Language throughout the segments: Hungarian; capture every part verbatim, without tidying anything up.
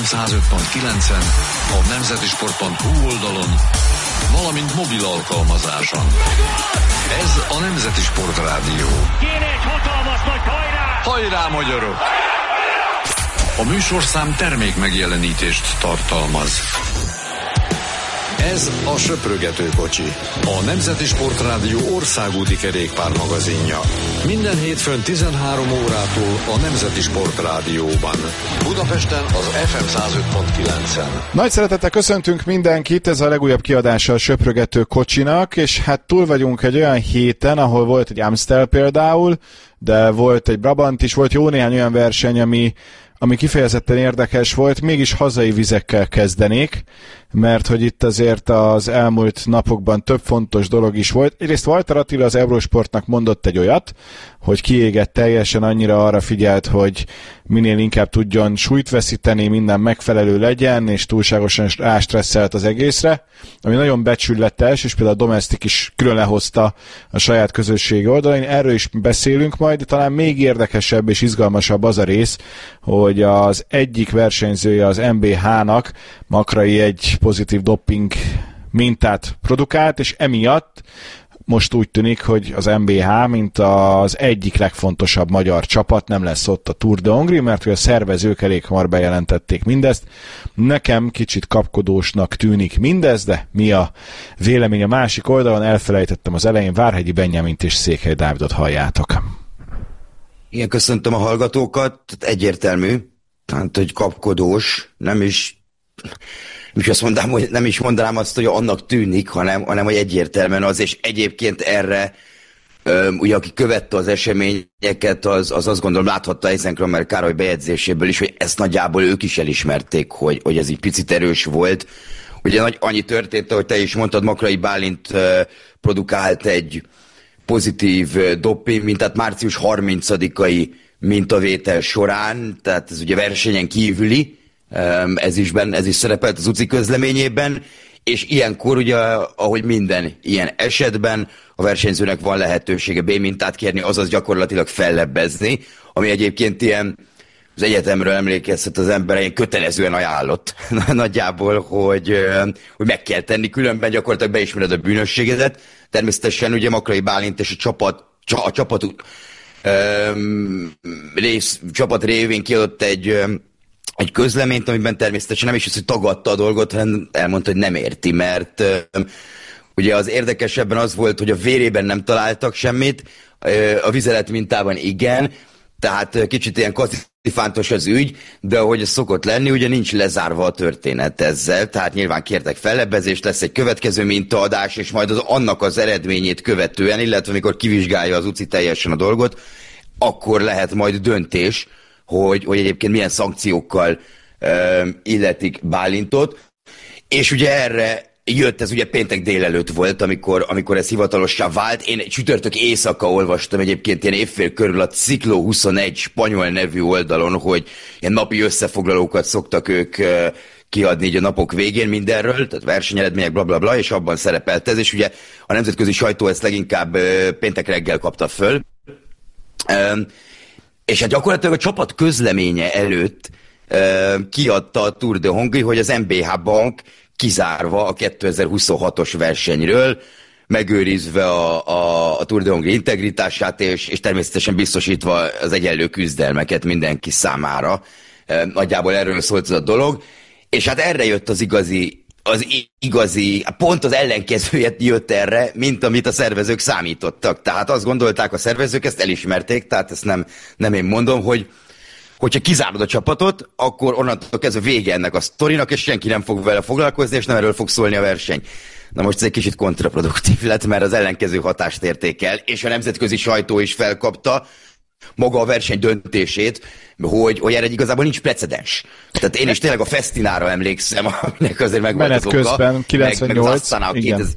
száz öt pont kilencen, a nemzeti sport pont hu oldalon, valamint mobil alkalmazáson. Ez a Nemzeti Sport Rádió. Kéne egy hatalmas nagy hajrá! Hajrá, magyarok! A műsorszám termék megjelenítést tartalmaz. Ez a Söprögető kocsi, a Nemzeti Sport Rádió országúti kerékpármagazinja. Minden hétfőn tizenhárom órától a Nemzeti Sport Rádióban. Budapesten az ef em száz öt pont kilencen. Nagy szeretettel köszöntünk mindenkit, ez a legújabb kiadása a Söprögető kocsinak, és hát túl vagyunk egy olyan héten, ahol volt egy Amstel például, de volt egy Brabant is, volt jó néhány olyan verseny, ami ami kifejezetten érdekes volt, mégis hazai vizekkel kezdenék, mert hogy itt azért az elmúlt napokban több fontos dolog is volt. Egyrészt Walter Attila az Eurosportnak mondott egy olyat, hogy kiégett teljesen, annyira arra figyelt, hogy minél inkább tudjon súlyt veszíteni, minden megfelelő legyen, és túlságosan rástresszelt az egészre, ami nagyon becsületes, és például a Domestic is külön lehozta a saját közösségi oldalain. Erről is beszélünk majd, de talán még érdekesebb és izgalmasabb az a rész, hogy az egyik versenyzője az em bé há-nak, Makrai, egy pozitív doping mintát produkált, és emiatt most úgy tűnik, hogy az em bé há, mint az egyik legfontosabb magyar csapat nem lesz ott a Tour de Hongrie, mert hogy a szervezők elég hamar bejelentették mindezt. Nekem kicsit kapkodósnak tűnik mindez, de mi a vélemény a másik oldalon? Elfelejtettem az elején, Várhegyi Benyamint és Székely Dávidot halljátok. Igen, köszöntöm a hallgatókat, egyértelmű, tehát, hogy kapkodós, nem is nem is azt mondanám, hogy nem is mondanám azt, hogy annak tűnik, hanem, hanem hogy egyértelműen az, és egyébként erre öm, ugye aki követte az eseményeket, az, az azt gondolom láthatta Eisenkramer Károly bejegyzéséből is, hogy ezt nagyjából ők is elismerték, hogy, hogy ez egy picit erős volt. Ugye nagy, annyi történt, ahogy te is mondtad, Makrai Bálint uh, produkált egy pozitív uh, doping mintát március harmincadikai mintavétel során, tehát ez ugye versenyen kívüli, Ez is, benne, ez is szerepelt az u cé i közleményében, és ilyenkor ugye, ahogy minden ilyen esetben, a versenyzőnek van lehetősége B-mintát kérni, azaz gyakorlatilag fellebbezni, ami egyébként ilyen, az egyetemről emlékezhet az ember, ilyen kötelezően ajánlott nagyjából, hogy, hogy meg kell tenni, különben gyakorlatilag beismered a bűnösségedet. Természetesen ugye Makrai Bálint és a csapat, a csapat, öm, rész, csapat révén kiadott egy egy közleményt, amiben természetesen nem is az, hogy tagadta a dolgot, hanem elmondta, hogy nem érti, mert uh, ugye az érdekesebben az volt, hogy a vérében nem találtak semmit, uh, a vizelet mintában igen, tehát uh, kicsit ilyen kacifántos az ügy, de ahogy ez szokott lenni, ugye nincs lezárva a történet ezzel, tehát nyilván kértek fellebbezést, lesz egy következő mintaadás, és majd az, annak az eredményét követően, illetve amikor kivizsgálja az u cé i teljesen a dolgot, akkor lehet majd döntés, Hogy, hogy egyébként milyen szankciókkal ö, illetik Bálintot, és ugye erre jött, ez ugye péntek délelőtt volt, amikor, amikor ez hivatalossá vált. Én csütörtök éjszaka olvastam egyébként ilyen évfél körül a Ciclo huszonegy spanyol nevű oldalon, hogy ilyen napi összefoglalókat szoktak ők ö, kiadni így a napok végén mindenről, tehát versenyeredmények, blablabla, bla, bla, és abban szerepelt ez, és ugye a nemzetközi sajtó ezt leginkább ö, péntek reggel kapta föl. Ö, És hát gyakorlatilag a csapat közleménye előtt uh, kiadta a Tour de Hongrie, hogy az em bé há Bank kizárva a kétezer-huszonhatos versenyről, megőrizve a, a, a Tour de Hongrie integritását, és, és természetesen biztosítva az egyenlő küzdelmeket mindenki számára. Uh, nagyjából erről szólt ez a dolog. És hát erre jött az igazi, az igazi, pont az ellenkezője jött erre, mint amit a szervezők számítottak. Tehát azt gondolták a szervezők, ezt elismerték, tehát ezt nem, nem én mondom, hogy hogyha kizárod a csapatot, akkor onnantól kezdve vége ennek a sztorinak, és senki nem fog vele foglalkozni, és nem erről fog szólni a verseny. Na most ez egy kicsit kontraproduktív lett, mert az ellenkező hatást érték el, és a nemzetközi sajtó is felkapta maga a verseny döntését, hogy, hogy erre igazából nincs precedens. Tehát én is tényleg a Festinára emlékszem, aminek azért meg volt az oka. Menet közben, kilencvennyolc, meg, meg az igen.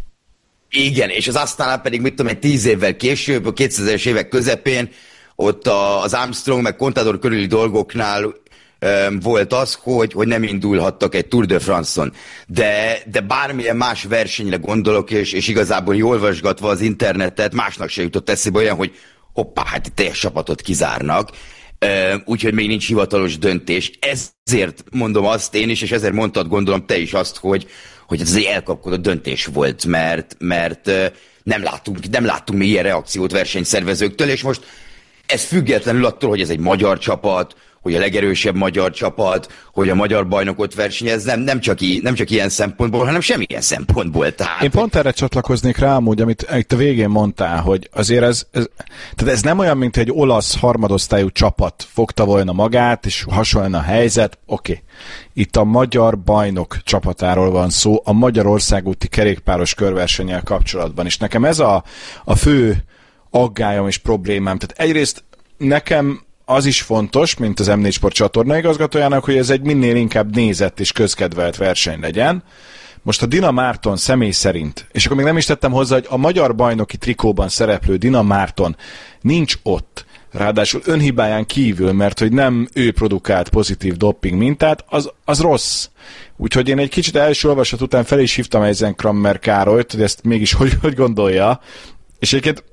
Igen, és az Astana pedig, mit tudom, egy tíz évvel később, a kétezres évek közepén, ott a, az Armstrong meg Contador körüli dolgoknál um, volt az, hogy, hogy nem indulhattak egy Tour de France-on. De, de bármilyen más versenyre gondolok, és, és igazából jól olvasgatva az internetet, másnak se jutott eszébe olyan, hogy hoppá, hát teljes csapatot kizárnak. úgyhogy még nincs hivatalos döntés. Ezért mondom azt én is, és ezért mondtad, gondolom te is azt, hogy, hogy ez egy elkapkodott döntés volt, mert, mert nem láttunk, nem láttunk még ilyen reakciót versenyszervezőktől, és most ez függetlenül attól, hogy ez egy magyar csapat, hogy a legerősebb magyar csapat, hogy a magyar bajnokot versenyez, nem, nem, csak, i, nem csak ilyen szempontból, hanem semmilyen szempontból. Tehát... Én pont erre csatlakoznék rá amúgy, amit itt a végén mondtál, hogy azért ez, ez, tehát ez nem olyan, mint egy olasz harmadosztályú csapat fogta volna magát, és hasonlóan a helyzet, oké. Okay. Itt a magyar bajnok csapatáról van szó, a Magyarországúti kerékpáros körversennyel kapcsolatban, és nekem ez a, a fő aggályom és problémám. Tehát egyrészt nekem az is fontos, mint az em négy Sport csatorna igazgatójának, hogy ez egy minél inkább nézett és közkedvelt verseny legyen. Most a Dina Márton személy szerint, és akkor még nem is tettem hozzá, hogy a magyar bajnoki trikóban szereplő Dina Márton nincs ott, ráadásul önhibáján kívül, mert hogy nem ő produkált pozitív doping mintát, az, az rossz. Úgyhogy én egy kicsit első olvasat után fel is hívtam Eisenkrammer Károlyt, hogy ezt mégis hogy, hogy gondolja, és egyébként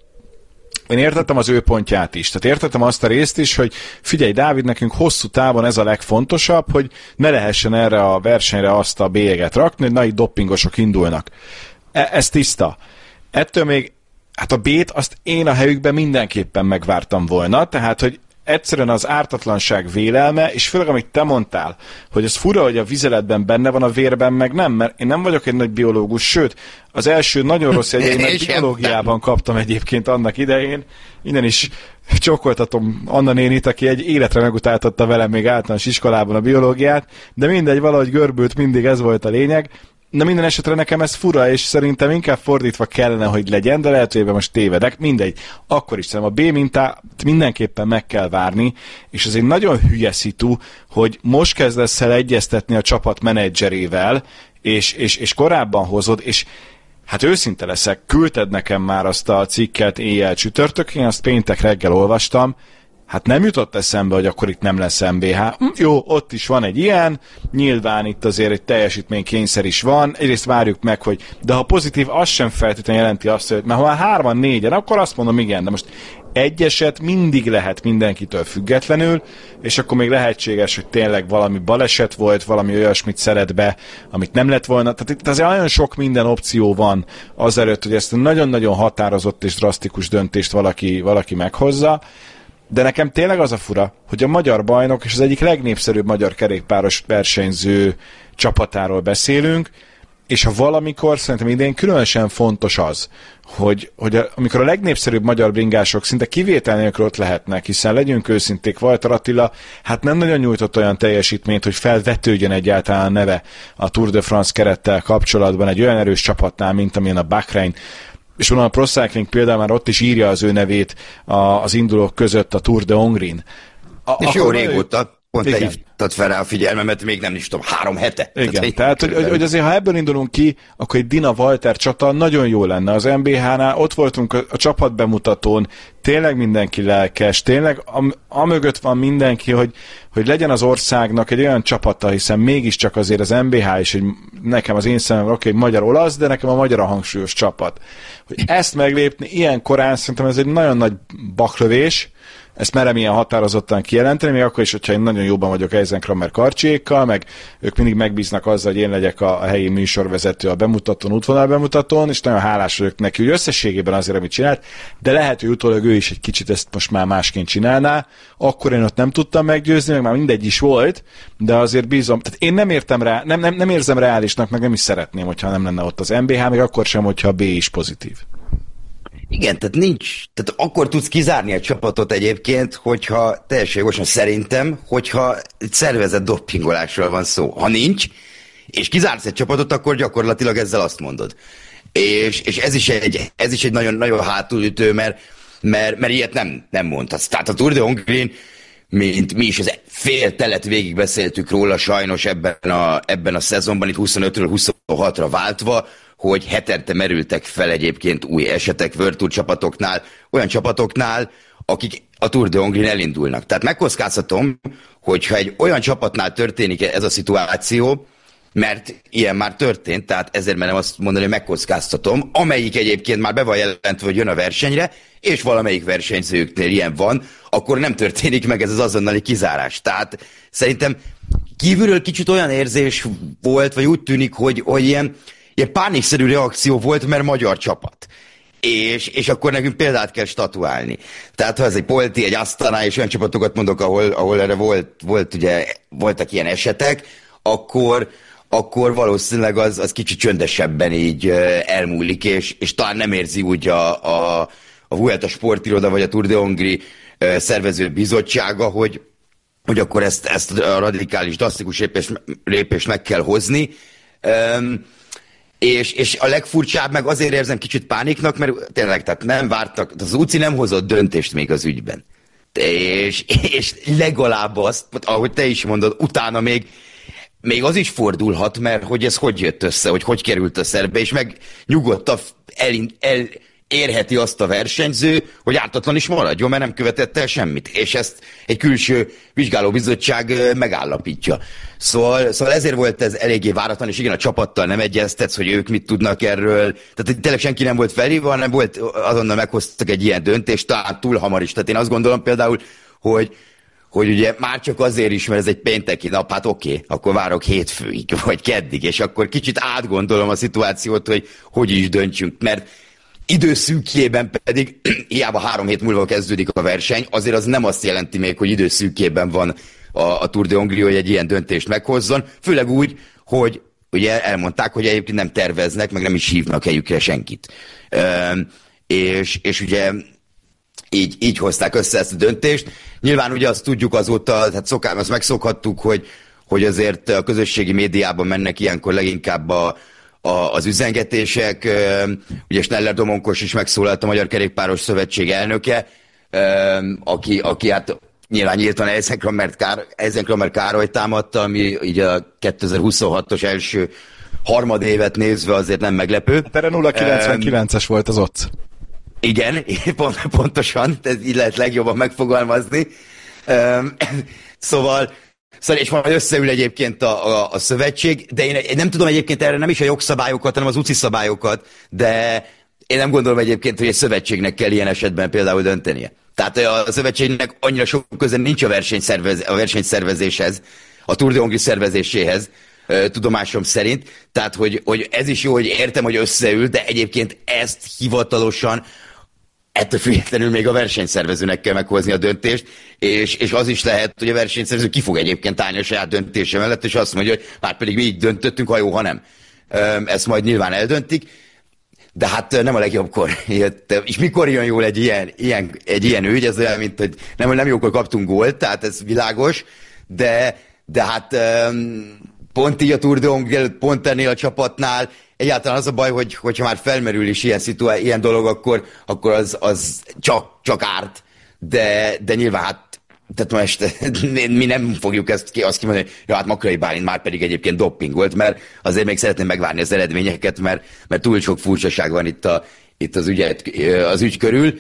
én értettem az ő pontját is. Tehát értettem azt a részt is, hogy figyelj, Dávid, nekünk hosszú távon ez a legfontosabb, hogy ne lehessen erre a versenyre azt a bélyeget rakni, hogy na, itt doppingosok indulnak. E- ez tiszta. Ettől még, hát a B-t azt én a helyükben mindenképpen megvártam volna, tehát, hogy egyszerűen az ártatlanság vélelme, és főleg amit te mondtál, hogy ez fura, hogy a vizeletben benne van, a vérben meg nem, mert én nem vagyok egy nagy biológus, sőt, az első nagyon rossz jegyeimet biológiában kaptam egyébként annak idején. Innen is csókoltatom Anna nénit, aki egy életre megutáltatta velem még általános iskolában a biológiát, de mindegy, valahogy görbült, mindig ez volt a lényeg. Na minden esetre nekem ez fura, és szerintem inkább fordítva kellene, hogy legyen, de lehet, hogy ebben most tévedek. Mindegy. Akkor is szerintem a B mintát mindenképpen meg kell várni, és ez egy nagyon hülye szitu, hogy most kezdesz el egyeztetni a csapat menedzserével, és, és, és korábban hozod, és hát őszinte leszek, küldted nekem már azt a cikket éjjel csütörtökén, azt péntek reggel olvastam, hát nem jutott eszembe, hogy akkor itt nem lesz em bé há. Hm, jó, ott is van egy ilyen, nyilván itt azért egy teljesítménykényszer is van, egyrészt várjuk meg, hogy de ha pozitív, az sem feltétlenül jelenti azt, hogy mert ha már hárman, négyen, akkor azt mondom, igen, de most egy eset mindig lehet mindenkitől függetlenül, és akkor még lehetséges, hogy tényleg valami baleset volt, valami olyasmit szeret be, amit nem lett volna. Tehát itt azért nagyon sok minden opció van azelőtt, hogy ezt a nagyon-nagyon határozott és drasztikus döntést valaki, valaki meghozza. De nekem tényleg az a fura, hogy a magyar bajnok és az egyik legnépszerűbb magyar kerékpáros versenyző csapatáról beszélünk, és ha valamikor, szerintem idén különösen fontos az, hogy, hogy a, amikor a legnépszerűbb magyar bringások szinte kivétel nélkül ott lehetnek, hiszen legyünk őszinték, Walter Attila hát nem nagyon nyújtott olyan teljesítményt, hogy felvetődjön egyáltalán a neve a Tour de France kerettel kapcsolatban egy olyan erős csapatnál, mint amilyen a Bahrain, és onnan a Pro Cycling például már ott is írja az ő nevét az indulók között a Tour de Hongrin. A, és jó régóta, pont te hívtad fel rá a figyelmemet, még nem is tudom, három hete. Igen, tehát, tehát hogy, hogy azért ha ebből indulunk ki, akkor egy Dina Walter csata nagyon jó lenne. Az em bé há-nál ott voltunk a, a csapatbemutatón, tényleg mindenki lelkes, tényleg am, amögött van mindenki, hogy, hogy legyen az országnak egy olyan csapata, hiszen mégiscsak azért az em bé há is, egy, nekem az én szemem, oké, okay, magyar-olasz, de nekem a magyar a hangsúlyos csapat. Hogy ezt meglépni ilyen korán, szerintem ez egy nagyon nagy baklövés, ezt merem ilyen határozottan kijelenteni, még akkor is, hogyha én nagyon jóban vagyok Eisenkrammer Karcsiékkal, meg ők mindig megbíznak azzal, hogy én legyek a, a helyi műsorvezető a bemutatón, útvonal bemutatón, és nagyon hálás vagyok neki, hogy összességében azért, amit csinált, de lehet, hogy utólag ő is egy kicsit ezt most már másként csinálná. Akkor én ott nem tudtam meggyőzni, meg már mindegy is volt, de azért bízom. Tehát én nem értem rá, nem, nem, nem érzem reálisnak, meg nem is szeretném, hogyha nem lenne ott az em bé há, még akkor sem, hogyha a B is pozitív. Igen, tehát nincs, tehát akkor tudsz kizárni egy csapatot egyébként, hogyha teljesen jogosan szerintem, hogyha egy szervezett doppingolásról van szó. Ha nincs, és kizársz egy csapatot, akkor gyakorlatilag ezzel azt mondod. És, és ez is egy, ez is egy nagyon, nagyon hátulütő, mert, mert, mert ilyet nem, nem mondhatsz. Tehát a Tour de Hongrin, mint mi is az fél telet végig beszéltük róla sajnos ebben a, ebben a szezonban, itt huszonötről huszonhatra váltva, hogy hetente merültek fel egyébként új esetek World Tour csapatoknál, olyan csapatoknál, akik a Tour de Hongrin elindulnak. Tehát megkockáztatom, hogyha egy olyan csapatnál történik ez a szituáció, mert ilyen már történt, tehát ezért merem azt mondani, hogy megkockáztatom, amelyik egyébként már be van jelentve, hogy jön a versenyre, és valamelyik versenyzőknél ilyen van, akkor nem történik meg ez az azonnali kizárás. Tehát szerintem kívülről kicsit olyan érzés volt, vagy úgy tűnik, hogy, hogy ilyen, ilyen pánikszerű reakció volt, mert magyar csapat. És, és akkor nekünk példát kell statuálni. Tehát ha ez egy Polti, egy Astana, és olyan csapatokat mondok, ahol, ahol erre volt, volt ugye, voltak ilyen esetek, akkor, akkor valószínűleg az, az kicsit csöndesebben így elmúlik, és, és talán nem érzi úgy a, a, a Vuelta sportiroda, vagy a Tour de Hongrie szervező bizottsága, hogy, hogy akkor ezt, ezt a radikális, drasztikus lépést, lépést meg kell hozni. Um, És, és a legfurcsább, meg azért érzem kicsit pániknak, mert tényleg, tehát nem vártak, az u cé i nem hozott döntést még az ügyben. És, és legalább azt, ahogy te is mondod, utána még, még az is fordulhat, mert hogy ez hogy jött össze, hogy hogy került a szerbe, és meg nyugodtan el, el, érheti azt a versenyző, hogy ártatlan is maradjon, mert nem követett el semmit. És ezt egy külső vizsgálóbizottság megállapítja. Szóval, szóval ezért volt ez eléggé váratlan, és igen, a csapattal nem egyeztetsz, hogy ők mit tudnak erről. Tehát tényleg senki nem volt felhívva, hanem volt, azonnal meghoztak egy ilyen döntést, talán túl hamar is. Tehát én azt gondolom például, hogy hogy ugye már csak azért is, mert ez egy pénteki nap, hát oké, okay, akkor várok hétfőig, vagy keddig, és akkor kicsit átgondolom a szituációt, hogy hogy is döntsünk, mert időszűkjében pedig, hiába három hét múlva kezdődik a verseny, azért az nem azt jelenti még, hogy időszűkjében van a, a Tour de Hongrie, hogy egy ilyen döntést meghozzon, főleg úgy, hogy ugye elmondták, hogy egyébként nem terveznek, meg nem is hívnak helyükre senkit. Üm, és, és ugye így, így hozták össze ezt a döntést. Nyilván ugye azt tudjuk azóta, tehát szokás, azt megszokhattuk, hogy, hogy azért a közösségi médiában mennek ilyenkor leginkább a A, az üzengetések, ugye Schneller Domonkos is megszólalt, a Magyar Kerékpáros Szövetség elnöke, aki, aki hát nyilván nyíltan Eisenkramer Kár, Eisenkramer Károly támadta, ami így a kétezer-huszonhatos első harmadévet nézve azért nem meglepő. Hát erre nulla kilencvenkilences um, volt az ott. Igen, pont, pontosan, ez így lehet legjobban megfogalmazni. Um, szóval Szóval, és majd összeül egyébként a, a, a szövetség, de én, én nem tudom egyébként erre nem is a jogszabályokat, hanem az u cé i szabályokat, de én nem gondolom egyébként, hogy egy szövetségnek kell ilyen esetben például döntenie. Tehát a szövetségnek annyira sok köze nincs a, versenyszervez, a versenyszervezéshez, a Tour de Hongrie szervezéséhez, tudomásom szerint. Tehát, hogy, hogy ez is jó, hogy értem, hogy összeül, de egyébként ezt hivatalosan ettől függetlenül még a versenyszervezőnek kell meghozni a döntést, és, és az is lehet, hogy a versenyszervező ki fog egyébként állni a saját döntése mellett, és azt mondja, hogy már pedig mi így döntöttünk, ha jó, ha nem. Ezt majd nyilván eldöntik, de hát nem a legjobbkor jött. És mikor jön jól egy ilyen, ilyen, egy ilyen ügy, ez olyan, mint hogy nem, nem jókor kaptunk gólt, tehát ez világos, de, de hát pont így a Tour de Hongrie, pont ennél a csapatnál, egyáltalán az a baj, hogy, hogyha már felmerül is ilyen, szituá- ilyen dolog, akkor, akkor az, az csak, csak árt, de, de nyilván hát, tehát most mi nem fogjuk ezt ki, azt kimondani, hogy ja, hát Makrai Bálint már pedig egyébként dopping volt, mert azért még szeretném megvárni az eredményeket, mert, mert túl sok furcsaság van itt, a, itt az, ügyet, az ügy körül.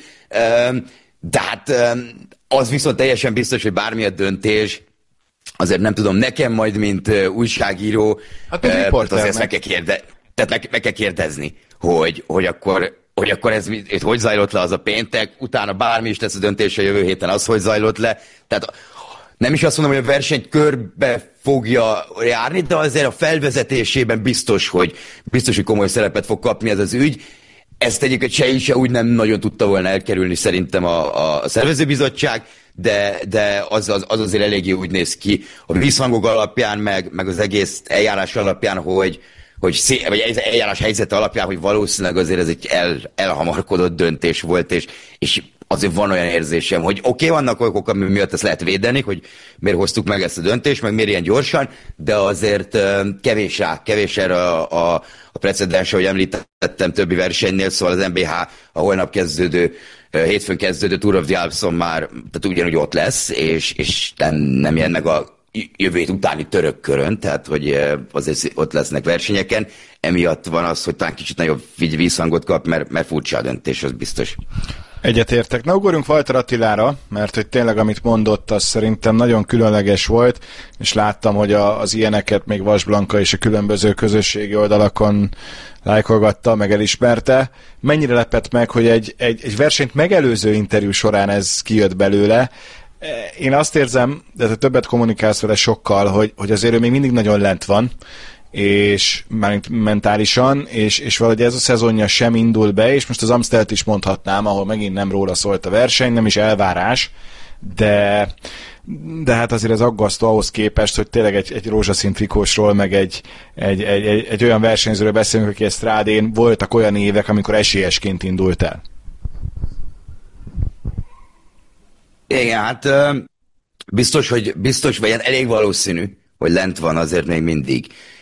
De hát az viszont teljesen biztos, hogy bármilyen döntés, azért nem tudom, nekem majd, mint újságíró, hát, azért meg kell kérdezni. Tehát meg, meg kell kérdezni, hogy, hogy, akkor, hogy akkor ez hogy zajlott le az a péntek, utána bármi is lesz a döntése jövő héten, az hogy zajlott le. Tehát nem is azt mondom, hogy a versenyt körbe fogja járni, de azért a felvezetésében biztos, hogy, biztos, hogy komoly szerepet fog kapni ez az ügy. Ezt egyébként se se úgy nem nagyon tudta volna elkerülni szerintem a, a szervezőbizottság, de, de az, az, az azért eléggé úgy néz ki a visszhangok alapján, meg, meg az egész eljárás alapján, hogy hogy szé- vagy eljárás helyzete alapján, hogy valószínűleg azért ez egy el, elhamarkodott döntés volt, és, és azért van olyan érzésem, hogy oké, okay, vannak olyanok, ami miatt ezt lehet védeni, hogy miért hoztuk meg ezt a döntést, meg miért ilyen gyorsan, de azért kevés rá, kevés erre a, a, a precedens, ahogy említettem többi versenynél, szóval az en bé há a holnap kezdődő, hétfőn kezdődő Tour of the Alpson már tehát ugyanúgy ott lesz, és, és nem, nem jön meg a jövő hét utáni török körön, tehát hogy azért ott lesznek versenyeken, emiatt van az, hogy talán kicsit nagyobb visszhangot kap, mert, mert furcsa a döntés, az biztos. Egyetértek. Na, ugorjunk Walter Attilára, mert hogy tényleg, amit mondott, az szerintem nagyon különleges volt, és láttam, hogy a, az ilyeneket még Vas Blanka és a különböző közösségi oldalakon lájkolgatta, meg elismerte. Mennyire lepett meg, hogy egy, egy, egy versenyt megelőző interjú során ez kijött belőle. Én azt érzem, de te többet kommunikálsz vele sokkal, hogy, hogy azért ő még mindig nagyon lent van, és már mentálisan, és, és valahogy ez a szezonja sem indul be, és most az Amstelt is mondhatnám, ahol megint nem róla szólt a verseny, nem is elvárás, de, de hát azért ez aggasztó ahhoz képest, hogy tényleg egy, egy rózsaszín trikósról, meg egy, egy, egy, egy, egy olyan versenyzőről beszélünk, aki Strádén voltak olyan évek, amikor esélyesként indult el. Igen, hát biztos, hogy biztos, vagy hát elég valószínű, hogy lent van azért még mindig.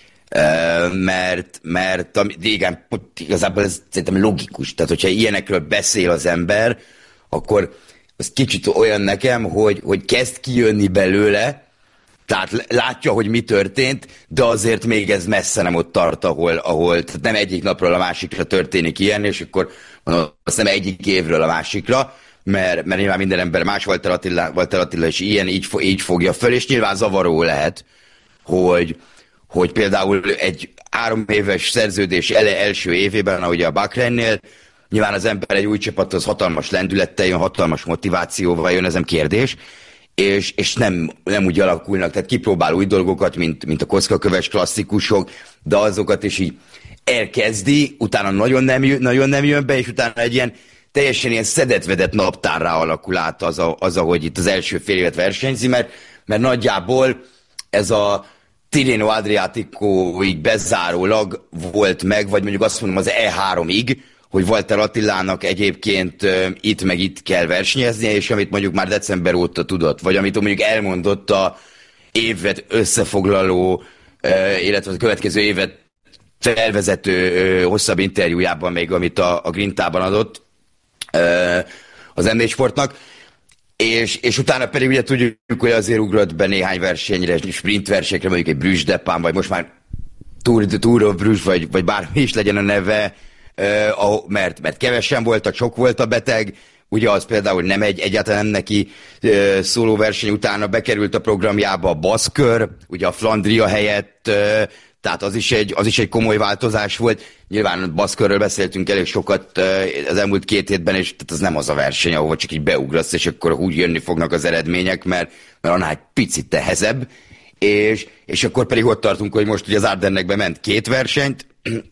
Uh, mert, mert igen, igazából ez szerintem logikus. Tehát, hogyha ilyenekről beszél az ember, akkor az kicsit olyan nekem, hogy, hogy kezd kijönni belőle, tehát látja, hogy mi történt, de azért még ez messze nem ott tart, ahol, ahol tehát nem egyik napról a másikra történik ilyen, és akkor mondom, azt nem egyik évről a másikra, mert, mert nyilván minden ember más, Walter Attila, Walter Attila is ilyen, így, így fogja föl, és nyilván zavaró lehet, hogy hogy például egy három éves szerződés ele első évében, ahogy a Bahrainnél, nyilván az ember egy új csapathoz hatalmas lendülettel jön, hatalmas motivációval jön, ez nem kérdés, és, és nem, nem úgy alakulnak, tehát kipróbál új dolgokat, mint, mint a kockaköves klasszikusok, de azokat is így elkezdi, utána nagyon nem, nagyon nem jön be, és utána egy ilyen teljesen ilyen szedetvedett naptárrá alakul át az, a, az ahogy itt az első fél évet versenyzi, mert, mert nagyjából ez a Tirreno Adriaticoig bezárólag volt meg, vagy mondjuk azt mondom az E háromig, hogy Walter Attilának egyébként uh, itt meg itt kell versenyeznie, és amit mondjuk már december óta tudott, vagy amit mondjuk elmondott a évet összefoglaló, uh, illetve a következő évet felvezető uh, hosszabb interjújában még, amit a, a Grintában adott uh, az em négy Sportnak. És, és utána pedig ugye tudjuk, hogy azért ugrott be néhány versenyre, sprint versenyre, mondjuk egy Bruges Depán, vagy most már Tour, Tour of Bruges, vagy, vagy bármi is legyen a neve, uh, mert, mert kevesen voltak, sok volt a beteg, ugye az például nem egy, egyáltalán nem neki uh, szóló verseny, utána bekerült a programjába a Baszkör, ugye a Flandria helyett, uh, tehát az is, egy, az is egy komoly változás volt. Nyilván Baszkörről beszéltünk elég sokat az elmúlt két hétben, és tehát az nem az a verseny, ahol csak így beugrasz, és akkor úgy jönni fognak az eredmények, mert, mert annál egy picit nehezebb. És, és akkor pedig ott tartunk, hogy most ugye az Ardennekbe ment két versenyt,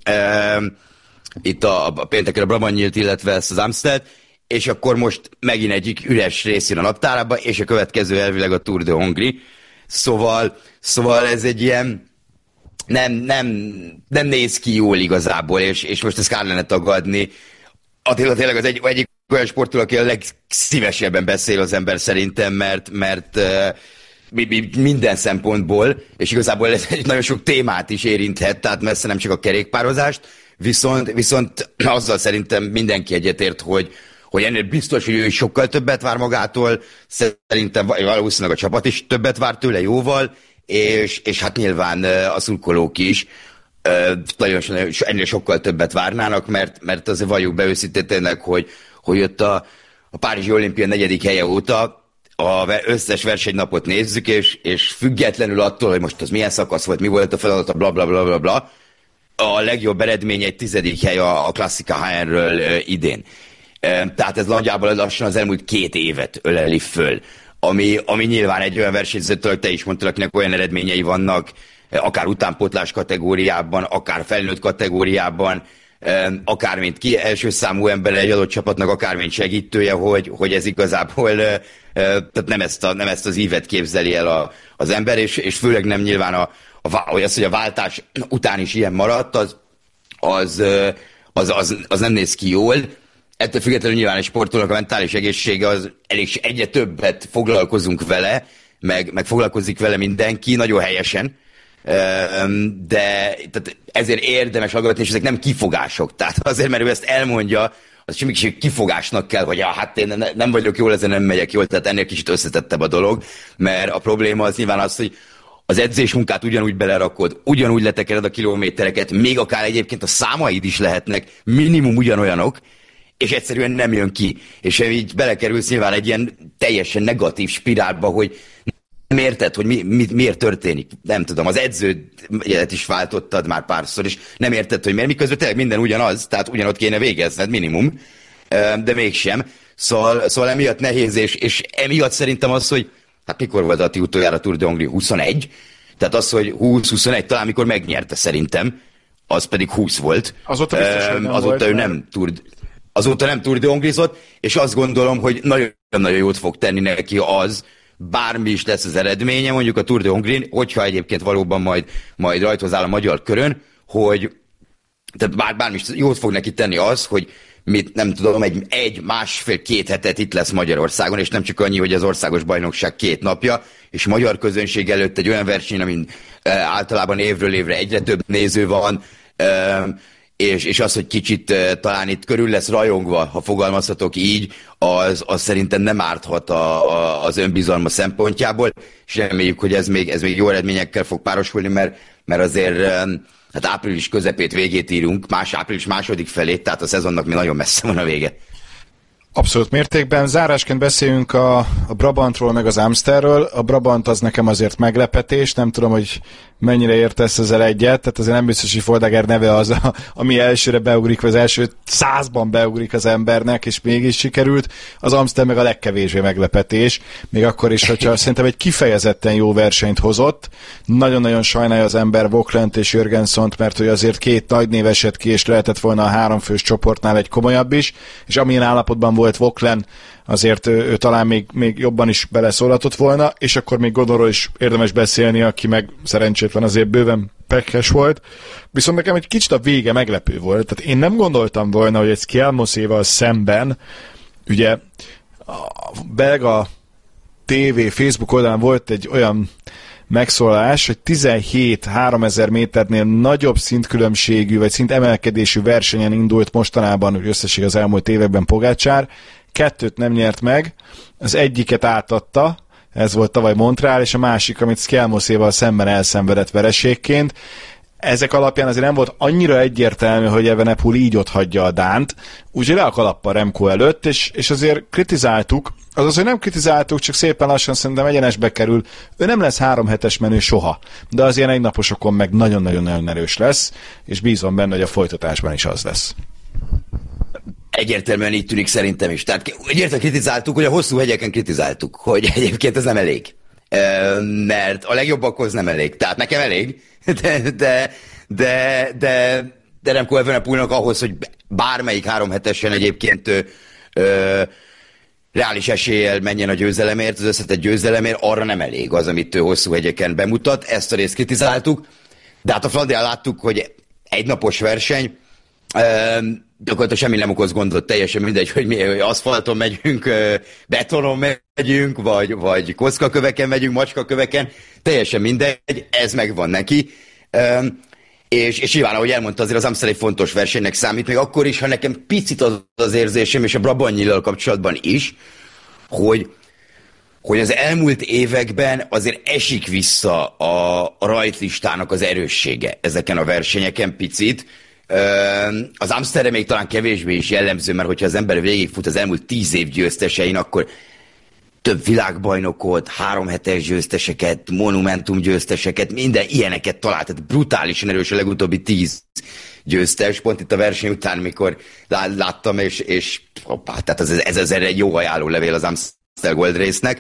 itt a, a pénteken a Brabant nyílt, illetve ezt az Amstelt, és akkor most megint egyik üres részén a naptárában, és a következő elvileg a Tour de Hongrie. Szóval, szóval ez egy ilyen Nem, nem, nem néz ki jól igazából, és, és most ezt kár lenne tagadni. Attila tényleg az egy, egyik olyan sportról, aki a legszívesebben beszél az ember szerintem, mert, mert uh, minden szempontból, és igazából ez egy nagyon sok témát is érinthet, tehát messze nem csak a kerékpározást, viszont, viszont azzal szerintem mindenki egyetért, hogy, hogy ennél biztos, hogy ő is sokkal többet vár magától, szerintem valószínűleg a csapat is többet vár tőle jóval, És, és hát nyilván a szurkolók is nagyon ennél sokkal többet várnának, mert, mert azért valljuk be őszintén tényleg, hogy, hogy ott a, a Párizsi Olimpia negyedik helye óta az összes versenynapot nézzük, és, és függetlenül attól, hogy most az milyen szakasz volt, mi volt a feladat, bla bla bla bla bla, a legjobb eredmény egy tizedik hely a, a Klassika há en-ről idén. Tehát ez nagyjából lassan az elmúlt két évet öleli föl. Ami, ami nyilván egy olyan versenyzőtől, hogy te is mondtad, akinek olyan eredményei vannak, akár utánpótlás kategóriában, akár felnőtt kategóriában, akár mint ki első számú ember egy adott csapatnak, akár mint segítője, hogy, hogy ez igazából tehát nem, ezt a, nem ezt az ívet képzeli el a, az ember, és, és főleg nem nyilván a, a, hogy az, hogy a váltás után is ilyen maradt, az, az, az, az, az nem néz ki jól. Ettől függetlenül nyilván egy sportolónak a mentális egészsége az elég egyre többet foglalkozunk vele, meg, meg foglalkozik vele mindenki, nagyon helyesen, de tehát ezért érdemes hallgatni, és ezek nem kifogások. Tehát azért, mert ő ezt elmondja, az semmi kicsit kifogásnak kell, hogy ja, hát én nem vagyok jól, ezen nem megyek jól, tehát ennél kicsit összetettebb a dolog, mert a probléma az nyilván az, hogy az edzésmunkát ugyanúgy belerakod, ugyanúgy letekered a kilométereket, még akár egyébként a számaid is lehetnek minimum ugyanolyanok, és egyszerűen nem jön ki. És így belekerülsz nyilván egy ilyen teljesen negatív spirálba, hogy nem érted, hogy mi, mi, miért történik. Nem tudom, az edzőt is váltottad már párszor, és nem érted, hogy miért, miközben tényleg minden ugyanaz, tehát ugyanott kéne végezned minimum, de mégsem. Szóval, szóval emiatt nehéz, és, és emiatt szerintem az, hogy hát mikor volt a ti utoljára Tour de Hongrie? huszonegy? Tehát az, hogy húsz-huszonegy, talán mikor megnyerte szerintem, az pedig húsz volt. Azóta biztos, hogy nem Azóta volt, ő mert... nem Tour, azóta nem Tour de Hongrie-zott, és azt gondolom, hogy nagyon-nagyon jót fog tenni neki az, bármi is lesz az eredménye, mondjuk a Tour de Hongrie, hogyha egyébként valóban majd, majd rajthoz áll a magyar körön, hogy tehát bár, bármi is jót fog neki tenni az, hogy mit, nem tudom, egy, egy másfél-két hetet itt lesz Magyarországon, és nem csak annyi, hogy az országos bajnokság két napja, és magyar közönség előtt egy olyan verseny, amin e, általában évről évre egyre több néző van, e, és, és az, hogy kicsit e, talán itt körül lesz rajongva, ha fogalmazhatok így, az, az szerintem nem árthat a, a, az önbizalma szempontjából, és reméljük, hogy ez még, ez még jó eredményekkel fog párosulni, mert, mert azért e, hát április közepét, végét írunk, más április második felét, tehát a szezonnak még nagyon messze van a vége. Abszolút mértékben. Zárásként beszéljünk a, a Brabantról, meg az Amstelről. A Brabant az nekem azért meglepetés, nem tudom, hogy mennyire értesz ezzel egyet, tehát azért nem biztos, hogy Foldager neve az, a, ami elsőre beugrik, vagy az első százban beugrik az embernek, és mégis sikerült. Az Amstel meg a legkevésbé meglepetés, még akkor is, hogyha szerintem egy kifejezetten jó versenyt hozott. Nagyon-nagyon sajnálja az ember Voklant és Jörgensont, mert hogy azért két nagy név esett ki, és lehetett volna a háromfős csoportnál egy komolyabb is, és amilyen állapotban volt Voklen, azért ő, ő talán még, még jobban is beleszólatott volna, és akkor még Godonról is érdemes beszélni, aki meg szerencsétlen azért bőven pekhes volt. Viszont nekem egy kicsit a vége meglepő volt. Tehát én nem gondoltam volna, hogy egy Skelmoséval szemben, ugye a belga té vé Facebook oldalán volt egy olyan megszólalás, hogy tizenhét háromezer méternél nagyobb szintkülönbségű, vagy szintemelkedésű versenyen indult mostanában, hogy összesség az elmúlt években Pogačar, kettőt nem nyert meg, az egyiket átadta, ez volt tavaly Montreal, és a másik, amit Skelmoséval szemben elszenvedett vereségként. Ezek alapján azért nem volt annyira egyértelmű, hogy Evenepoel így otthagyja a dánt, úgyhogy le a kalappal Remco előtt, és, és azért kritizáltuk, azaz, hogy nem kritizáltuk, csak szépen lassan szerintem egyenesbe kerül. Ő nem lesz három hetes menő soha, de az ilyen egynaposokon meg nagyon-nagyon erős lesz, és bízom benne, hogy a folytatásban is az lesz. Egyértelműen így tűnik szerintem is. Tehát egyértelműen kritizáltuk, hogy a hosszú hegyeken kritizáltuk, hogy egyébként ez nem elég. Mert a legjobbakhoz nem elég. Tehát nekem elég, de, de, de, de, de Remco Evenepoelnak ahhoz, hogy bármelyik három hetesen egyébként ö, ö, reális eséllyel menjen a győzelemért, az összetett győzelemért, arra nem elég az, amit ő hosszú hegyeken bemutat. Ezt a részt kritizáltuk, de hát a Flandrián láttuk, hogy egy napos verseny, ö, gyakorlatilag semmi nem okoz gondot, teljesen mindegy, hogy mi aszfalton megyünk, betonon megyünk, vagy, vagy kockaköveken megyünk, macskaköveken, teljesen mindegy, ez megvan neki. És, és nyilván, ahogy elmondta, azért az Amstel egy fontos versenynek számít, még akkor is, ha nekem picit az az érzésem, és a Brabantnyillal kapcsolatban is, hogy, hogy az elmúlt években azért esik vissza a, a rajtlistának az erőssége ezeken a versenyeken picit. Az Amstelre még talán kevésbé is jellemző, mert hogyha az ember végigfut az elmúlt tíz év győztesein, akkor több világbajnokot, három hetes győzteseket, monumentum győzteseket, minden ilyeneket talált, tehát brutálisan erős a legutóbbi tíz győztes, pont itt a verseny után, mikor láttam, és, és hoppá, tehát ez, ez, ez egy jó ajánló levél az Amstel Gold Race-nek.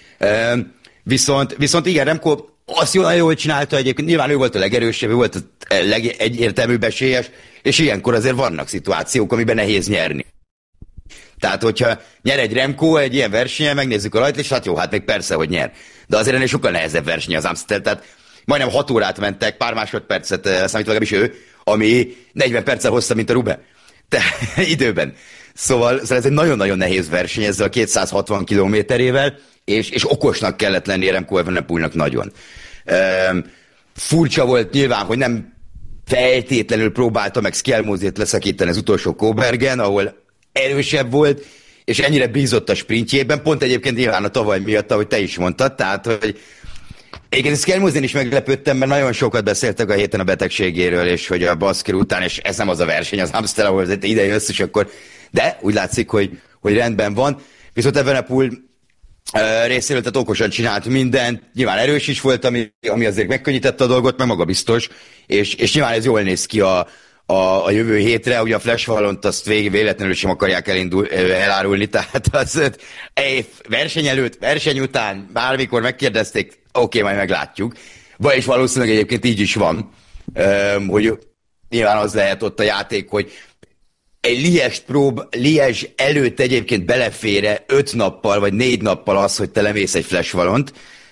Viszont, viszont igen, Remco azt jól, jól csinálta egyébként, nyilván ő volt a legerősebb, ő volt a legegyértelműbb esélyes, és ilyenkor azért vannak szituációk, amiben nehéz nyerni. Tehát, hogyha nyer egy Remco egy ilyen versenyen, megnézzük a rajtlistát, jó, hát még persze, hogy nyer. De azért ennél sokkal nehezebb verseny az Amstel, tehát majdnem hat órát mentek, pár másodpercet számítva legalábbis ő, ami negyven perccel hosszabb, mint a Roubaix. Te, időben. Szóval, szóval ez egy nagyon-nagyon nehéz verseny ezzel a kétszázhatvan kilométerével, és, és okosnak kellett lennie Remco Evenepoelnak nagyon. Üm, furcsa volt nyilván, hogy nem feltétlenül próbálta meg Skelmosét leszakítani az utolsó Kobergen, ahol erősebb volt, és ennyire bízott a sprintjében, pont egyébként nyilván a tavaly miatt, ahogy te is mondtad, tehát, hogy Igen, Skelmozén is meglepődtem, mert nagyon sokat beszéltek a héten a betegségéről, és hogy a Basker után, és ez nem az a verseny, az Amstel, ahol ide jössz, és akkor, de úgy látszik, hogy, hogy rendben van. Viszont Evenepoel uh, részéről, tehát okosan csinált mindent, nyilván erős is volt, ami, ami azért megkönnyítette a dolgot, meg maga biztos, és, és nyilván ez jól néz ki a, a, a jövő hétre, ugye a Flash Wallont azt végig véletlenül sem akarják elindul, elárulni, tehát az verseny előtt, verseny után, bármikor megkérdezték, oké, okay, majd meglátjuk. És valószínűleg egyébként így is van, hogy nyilván az lehet ott a játék, hogy egy Liège prób, Liège előtt egyébként belefére öt nappal, vagy négy nappal az, hogy te lemész egy Flash Wallont,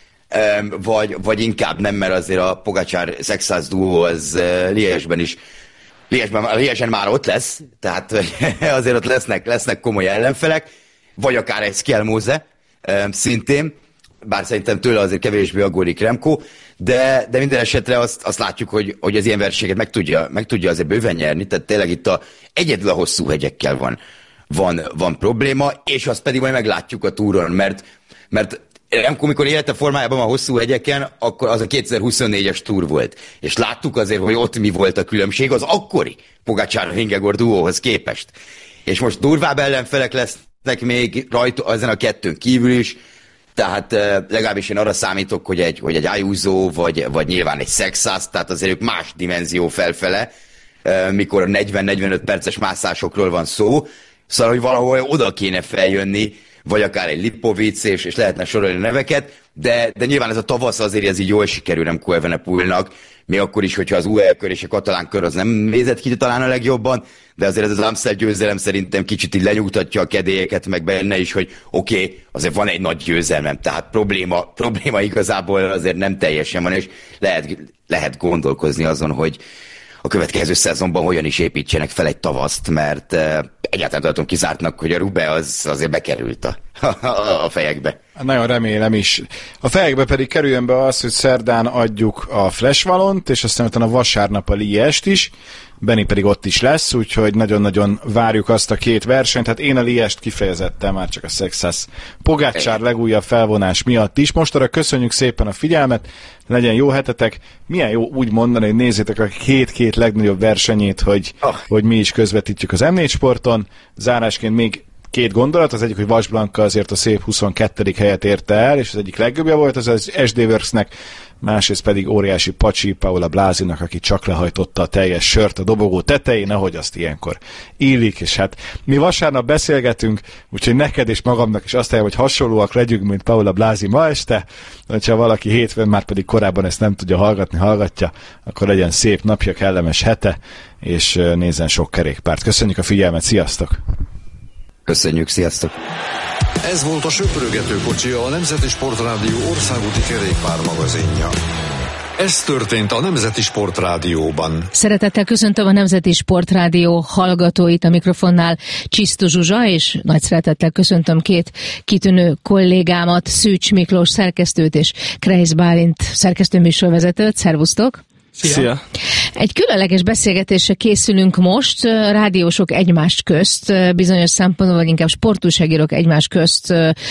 vagy, vagy inkább nem, mert azért a Pogačar-Sexas duó az Liège-ben is, Liège-en már ott lesz, tehát azért ott lesznek, lesznek komoly ellenfelek, vagy akár egy Skelmose szintén, bár szerintem tőle azért kevésbé aggódik Remco, de, de minden esetre azt, azt látjuk, hogy, hogy az ilyen versenyeket meg tudja, meg tudja azért bőven nyerni, tehát tényleg itt a, egyedül a hosszú hegyekkel van, van, van probléma, és azt pedig majd meglátjuk a túron, mert, mert Remco, mikor élete formájában a hosszú hegyeken, akkor az a kétezer-huszonnégyes túr volt, és láttuk azért, hogy ott mi volt a különbség az akkori Pogačar-Vingegaard duóhoz képest. És most durvább ellenfelek lesznek még rajta ezen a kettőn kívül is, tehát legalábbis én arra számítok, hogy egy, hogy egy Ayuso, vagy, vagy nyilván egy Sexas, tehát azért ők más dimenzió felfele, mikor a negyven-negyvenöt perces mászásokról van szó, szóval, hogy valahol oda kéne feljönni, vagy akár egy Lipovic, és, és lehetne sorolni neveket, de, de nyilván ez a tavasz azért ez így jól sikerül Remco Evenepoelnak, még akkor is, hogyha az u á e kör és a katalán kör az nem nézett ki talán a legjobban, de azért ez az Amstel győzelem szerintem kicsit így lenyugtatja a kedélyeket, meg benne is, hogy oké, okay, azért van egy nagy győzelmem, tehát probléma, probléma igazából azért nem teljesen van, és lehet, lehet gondolkozni azon, hogy a következő szezonban hogyan is építsenek fel egy tavaszt, mert uh, egyáltalán tartom kizártnak, hogy a Roubaix az azért bekerült a, a, a fejekbe. Nagyon remélem is. A fejekbe pedig kerüljön be az, hogy szerdán adjuk a Flash Wallont, és aztán utána vasárnap a Liège-t is, Benni pedig ott is lesz, úgyhogy nagyon-nagyon várjuk azt a két versenyt. Hát én a Liège-t kifejezettem, már csak a Sexas Pogačar legújabb felvonás miatt is. Mostanra köszönjük szépen a figyelmet, legyen jó hetetek. Milyen jó úgy mondani, hogy nézzétek a két-két legnagyobb versenyét, hogy, oh. hogy mi is közvetítjük az em négy Sporton. Zárásként még két gondolat, az egyik, hogy Vas Blanka azért a szép huszonkettedik helyet érte el, és az egyik legjobbja volt az az es dé Worksnek, másrészt pedig óriási pacsi Paola Blasinak, aki csak lehajtotta a teljes sört a dobogó tetején, ahogy azt ilyenkor illik, és hát mi vasárnap beszélgetünk, úgyhogy neked és magamnak is azt mondja, hogy hasonlóak legyünk, mint Paola Blasi ma este, hogyha valaki hétfőn már pedig korábban ezt nem tudja hallgatni, hallgatja, akkor legyen szép napja, kellemes hete, és nézzen sok kerékpárt. Köszönjük a figyelmet, sziasztok! Köszönjük, sziasztok! Ez volt a Söprögető kocsia, a Nemzeti Sportrádió országúti kerékpár magazinja. Ez történt a Nemzeti Sportrádióban. Szeretettel köszöntöm a Nemzeti Sportrádió hallgatóit, a mikrofonnál Csisztu Zsuzsa, és nagy szeretettel köszöntöm két kitűnő kollégámat, Szűcs Miklós szerkesztőt és Kreisz Bálint szerkesztőműsorvezetőt. Szervusztok! Szia. Szia! Egy különleges beszélgetésre készülünk most, rádiósok egymás közt, bizonyos szempontból, vagy inkább sportújságírók egymás közt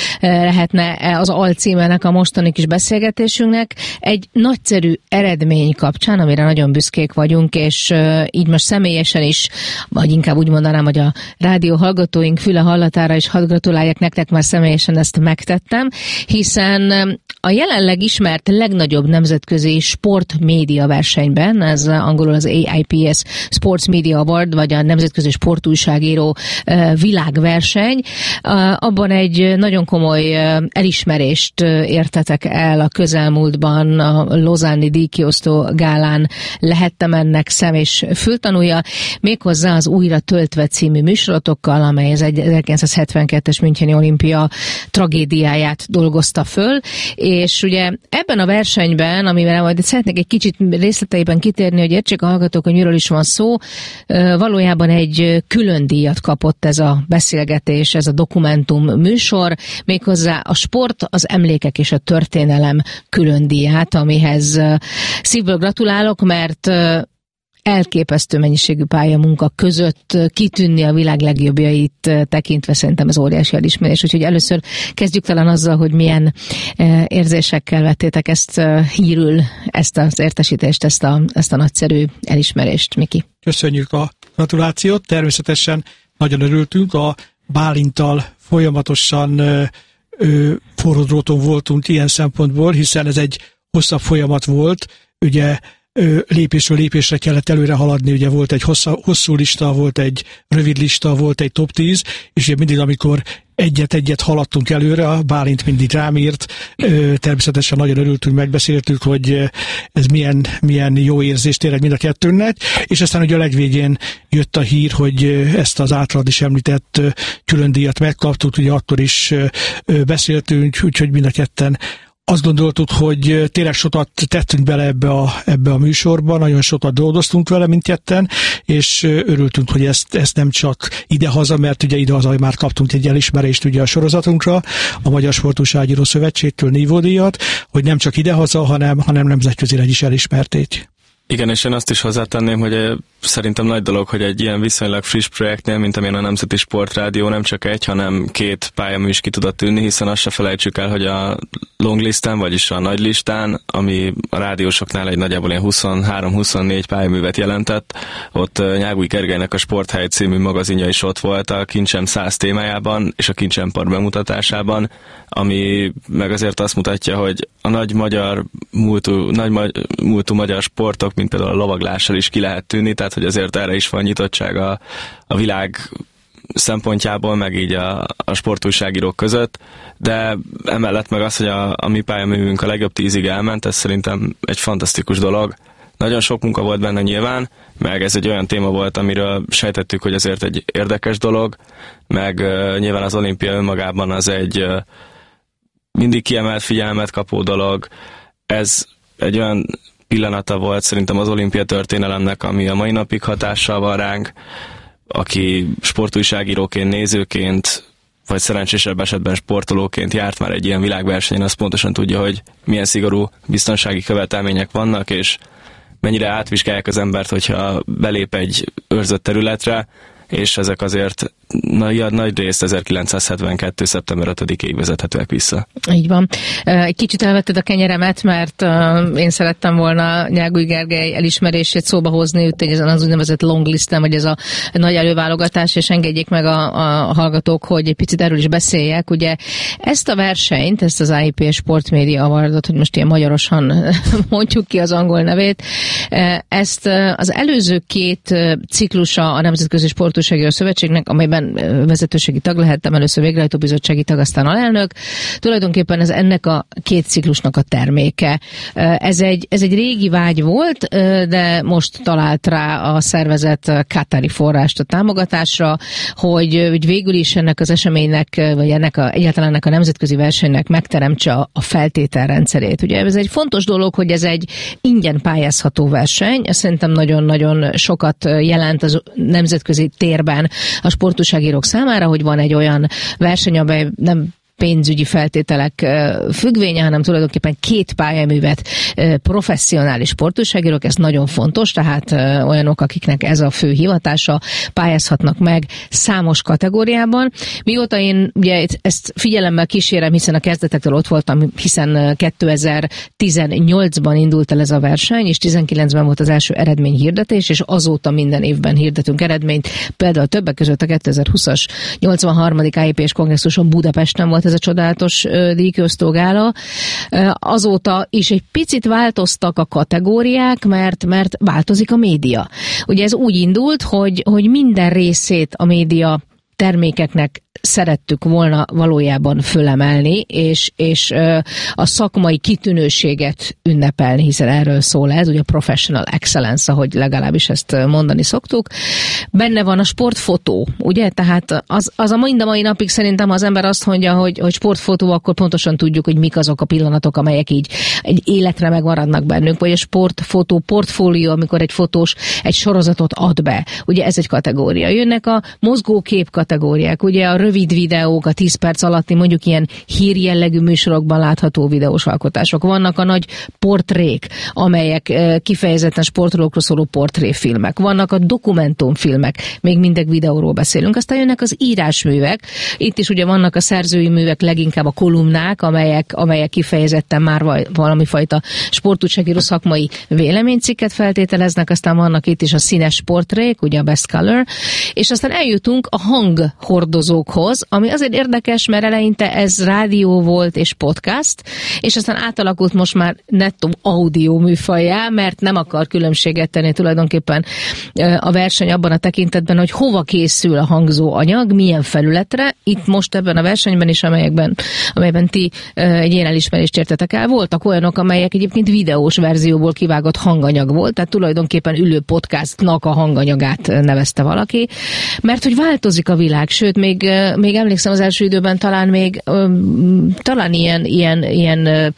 lehetne az alcímenek a mostani kis beszélgetésünknek. Egy nagyszerű eredmény kapcsán, amire nagyon büszkék vagyunk, és így most személyesen is, vagy inkább úgy mondanám, hogy a rádió hallgatóink füle hallatára is hadd gratuláljak nektek, már személyesen ezt megtettem, hiszen a jelenleg ismert legnagyobb nemzetközi sportmédia versenyben, ez angolul az á i pé es Sports Media Award, vagy a Nemzetközi Sportújságíró világverseny, abban egy nagyon komoly elismerést értetek el a közelmúltban, a Lausanne-i díjkiosztó gálán lehettem ennek szem- és fültanúja, méghozzá az Újra töltve című műsorotokkal, amely az ezerkilencszázhetvenkettes Müncheni olimpia tragédiáját dolgozta föl, és ugye ebben a versenyben, amivel majd szeretnék egy kicsit részleteiben kitérni, hogy értsék a hallgatók, hogy miről is van szó, valójában egy külön díjat kapott ez a beszélgetés, ez a dokumentum műsor, méghozzá a sport, az emlékek és a történelem külön díját, amihez szívből gratulálok, mert elképesztő mennyiségű pályamunka között kitűnni a világ legjobbjait tekintve, szerintem ez óriási elismerés. Úgyhogy először kezdjük talán azzal, hogy milyen érzésekkel vettétek ezt hírül, ezt az értesítést, ezt a, ezt a nagyszerű elismerést, Miki. Köszönjük a gratulációt, természetesen nagyon örültünk, a Bálinttal folyamatosan forródróton voltunk ilyen szempontból, hiszen ez egy hosszabb folyamat volt, ugye lépésről lépésre kellett előre haladni, ugye volt egy hosszú, hosszú lista, volt egy rövid lista, volt egy top tíz, és ugye mindig, amikor egyet-egyet haladtunk előre, a Bálint mindig rám írt, természetesen nagyon örültünk, megbeszéltük, hogy ez milyen, milyen jó érzés tényleg mind a kettőnek, és aztán ugye a legvégén jött a hír, hogy ezt az általad is említett külön díjat megkaptuk, ugye akkor is beszéltünk, úgyhogy mind a ketten azt gondoltuk, hogy tényleg sokat tettünk bele ebbe a, ebbe a műsorba, nagyon sokat dolgoztunk vele mindketten, és örültünk, hogy ezt, ezt nem csak idehaza, mert ugye idehaza már kaptunk egy elismerést ugye a sorozatunkra, a Magyar Sportújságíró Szövetségtől nívódíjat, hogy nem csak idehaza, hanem, hanem nemzetközileg is elismerték. Igen, és én azt is hozzátenném, hogy szerintem nagy dolog, hogy egy ilyen viszonylag friss projektnél, mint amilyen a Nemzeti Sportrádió, nem csak egy, hanem két pályamű is ki tudott ülni, hiszen azt se felejtsük el, hogy a longlistán, vagyis a nagy listán, ami a rádiósoknál egy nagyjából ilyen huszonhárom-huszonnégy pályaművet jelentett, ott Nyágúj Gergelynek a Sporthely című magazinja is ott volt a Kincsem száz témájában, és a Kincsem Park bemutatásában, ami meg azért azt mutatja, hogy a nagy magyar múltú, nagy múltú magyar sportok, mint például a lovaglással is ki lehet tűnni, tehát hogy azért erre is van nyitottság a, a világ szempontjából, meg így a, a sportújságírók között, de emellett meg az, hogy a, a mi pályaművünk a legjobb tízig elment, ez szerintem egy fantasztikus dolog. Nagyon sok munka volt benne nyilván, meg ez egy olyan téma volt, amiről sejtettük, hogy azért egy érdekes dolog, meg uh, nyilván az olimpia önmagában az egy uh, mindig kiemelt figyelmet kapó dolog. Ez egy olyan pillanata volt szerintem az olimpia történelemnek, ami a mai napig hatással van ránk, aki sportújságíróként, nézőként, vagy szerencsésebb esetben sportolóként járt már egy ilyen világversenyen, az pontosan tudja, hogy milyen szigorú biztonsági követelmények vannak, és mennyire átvizsgálják az embert, hogyha belép egy őrzött területre, és ezek azért nagy, nagy részt ezerkilencszázhetvenkettő. szeptember ötödikéig vezethetőek vissza. Így van. Egy kicsit elvetted a kenyeremet, mert én szerettem volna Nyágúj Gergely elismerését szóba hozni, itt ezen az úgynevezett longlisten, vagy ez a nagy előválogatás, és engedjék meg a, a hallgatók, hogy egy picit erről is beszéljek. Ugye ezt a versenyt, ezt az i pé Sport Media Awardot, hogy most ilyen magyarosan mondjuk ki az angol nevét, ezt az előző két ciklusa a Nemzetközi Sportújságíró Szövetségnek, amelyben vezetőségi tag lehettem, először végrehajtó bizottsági tag, aztán alelnök. Tulajdonképpen ez ennek a két ciklusnak a terméke. Ez egy, ez egy régi vágy volt, de most talált rá a szervezet katari forrást a támogatásra, hogy, hogy végül is ennek az eseménynek, vagy ennek a, egyáltalán ennek a nemzetközi versenynek megteremtse a, a feltételrendszerét. Ugye ez egy fontos dolog, hogy ez egy ingyen pályázható verseny. Ez szerintem nagyon-nagyon sokat jelent az nemzetközi térben a sportújságírók számára, hogy van egy olyan verseny, amely nem pénzügyi feltételek függvénye, hanem tulajdonképpen két pályaművet professzionális sportújságírók, ez nagyon fontos, tehát olyanok, akiknek ez a fő hivatása, pályázhatnak meg számos kategóriában. Mióta én ugye ezt figyelemmel kísérem, hiszen a kezdetektől ott voltam, hiszen kétezer-tizennyolcban indult el ez a verseny, és tizenkilencben volt az első eredményhirdetés, és azóta minden évben hirdetünk eredményt. Például többek között a kétezer-húszas nyolcvanharmadik i pé-s kongresszuson Budapesten volt ez a csodálatos díjkiosztógála. Azóta is egy picit változtak a kategóriák, mert, mert változik a média. Ugye ez úgy indult, hogy, hogy minden részét a média termékeknek szerettük volna valójában fölemelni, és, és a szakmai kitűnőséget ünnepelni, hiszen erről szól ez, ugye a professional excellence, ahogy legalábbis ezt mondani szoktuk. Benne van a sportfotó, ugye? Tehát az, az a mind a mai napig szerintem, ha az ember azt mondja, hogy, hogy sportfotó, akkor pontosan tudjuk, hogy mik azok a pillanatok, amelyek így egy életre megmaradnak bennünk, vagy a sportfotó portfólió, amikor egy fotós egy sorozatot ad be. Ugye ez egy kategória. Jönnek a mozgókép kategóriák, ugye a rövid videók, a tíz perc alatti mondjuk ilyen hírjellegű műsorokban látható videós alkotások. Vannak a nagy portrék, amelyek kifejezetten sportolókról szóló portréfilmek. Vannak a dokumentumfilmek, még mindegy videóról beszélünk. Aztán jönnek az írásművek. Itt is ugye vannak a szerzői művek, leginkább a kolumnák, amelyek, amelyek kifejezetten már valami fajta sportújságíró szakmai véleménycikket feltételeznek, aztán vannak itt is a színes portrék, ugye a best color, és aztán eljutunk a hanghordozókhoz, ami azért érdekes, mert eleinte ez rádió volt és podcast, és aztán átalakult most már nettó audio műfajjá, mert nem akar különbséget tenni tulajdonképpen a verseny abban a tekintetben, hogy hova készül a hangzó anyag, milyen felületre. Itt most ebben a versenyben is, amelyekben, amelyben ti egy ilyen elismerést értetek el, voltak olyanok, amelyek egyébként videós verzióból kivágott hanganyag volt, tehát tulajdonképpen ülő podcastnak a hanganyagát nevezte valaki, mert hogy változik a világ, sőt, még, még emlékszem az első időben talán még talán ilyen, ilyen, ilyen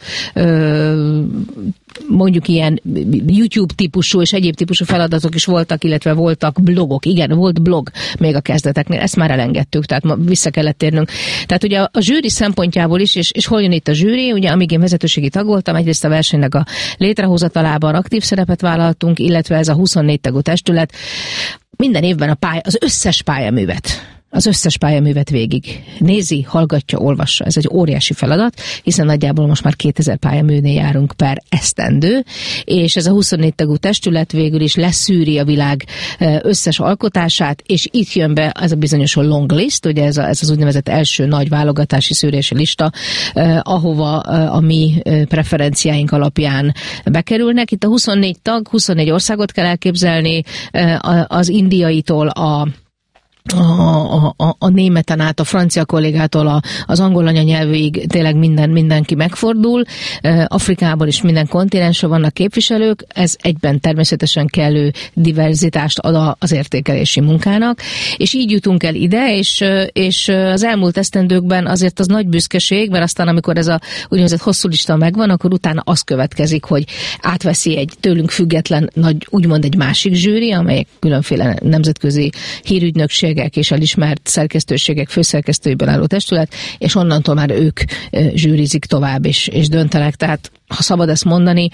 mondjuk ilyen YouTube típusú és egyéb típusú feladatok is voltak, illetve voltak blogok. Igen, volt blog még a kezdeteknél, ezt már elengedtük, tehát ma vissza kellett térnünk. Tehát ugye a, a zsűri szempontjából is, és, és hol jön itt a zsűri, ugye amíg én vezetőségi tag voltam, egyrészt a versenynek a létrehozatalában aktív szerepet vállaltunk, illetve ez a huszonnégy tagú testület minden évben a pálya, az összes pályaművet az összes pályaművet végig nézi, hallgatja, olvassa. Ez egy óriási feladat, hiszen nagyjából most már kétezer pályaműnél járunk per esztendő, és ez a huszonnégy tagú testület végül is leszűri a világ összes alkotását, és itt jön be ez a bizonyos long list, ugye ez, a, ez az úgynevezett első nagy válogatási szűrési lista, eh, ahova eh, a mi preferenciáink alapján bekerülnek. Itt a huszonnégy tag, huszonnégy országot kell elképzelni, eh, az indiaitól a A, a, a németen át, a francia kollégától a, az angol anyanyelvűig tényleg minden, mindenki megfordul. Afrikában is minden kontinensről vannak képviselők, ez egyben természetesen kellő diverzitást ad az értékelési munkának, és így jutunk el ide, és, és az elmúlt esztendőkben azért az nagy büszkeség, mert aztán amikor ez a úgynevezett hosszú lista megvan, akkor utána az következik, hogy átveszi egy tőlünk független, nagy, úgymond egy másik zsűri, amelyek különféle nemzetközi hírügynökség és elismert szerkesztőségek főszerkesztőiből álló testület, és onnantól már ők zsűrizik tovább, és, és döntenek. Tehát, ha szabad ezt mondani,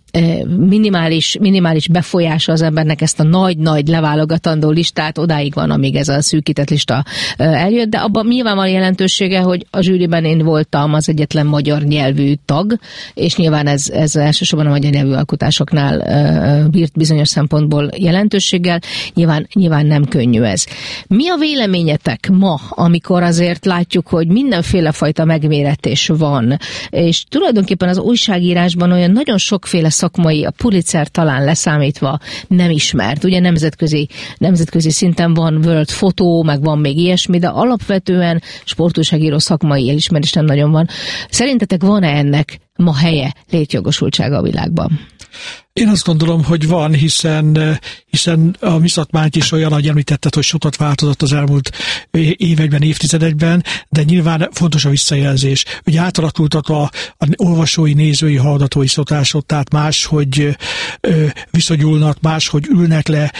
minimális, minimális befolyása az embernek ezt a nagy-nagy leválogatandó listát, odáig van, amíg ez a szűkített lista eljött, de abban nyilván van jelentősége, hogy a zsűriben én voltam az egyetlen magyar nyelvű tag, és nyilván ez, ez elsősorban a magyar nyelvű alkotásoknál bírt bizonyos szempontból jelentőséggel, nyilván, nyilván nem könnyű ez. Mi a véleményetek ma, amikor azért látjuk, hogy mindenféle fajta megméretés van, és tulajdonképpen az újságírásban olyan nagyon sokféle szakmai, a Pulitzer talán leszámítva nem ismert. Ugye nemzetközi, nemzetközi szinten van World Photo, meg van még ilyesmi, de alapvetően sportújságíró szakmai elismerés nem nagyon van. Szerintetek van-e ennek ma helye, létjogosultsága a világban? Én azt gondolom, hogy van, hiszen, hiszen a mi szakmánk is olyan, ahogy említetted, hogy sokat változott az elmúlt években, évtizedekben, de nyilván fontos a visszajelzés. Ugye átalakultak a, a olvasói, nézői, hallgatói szokások, tehát máshogy ö, viszonyulnak, máshogy ülnek le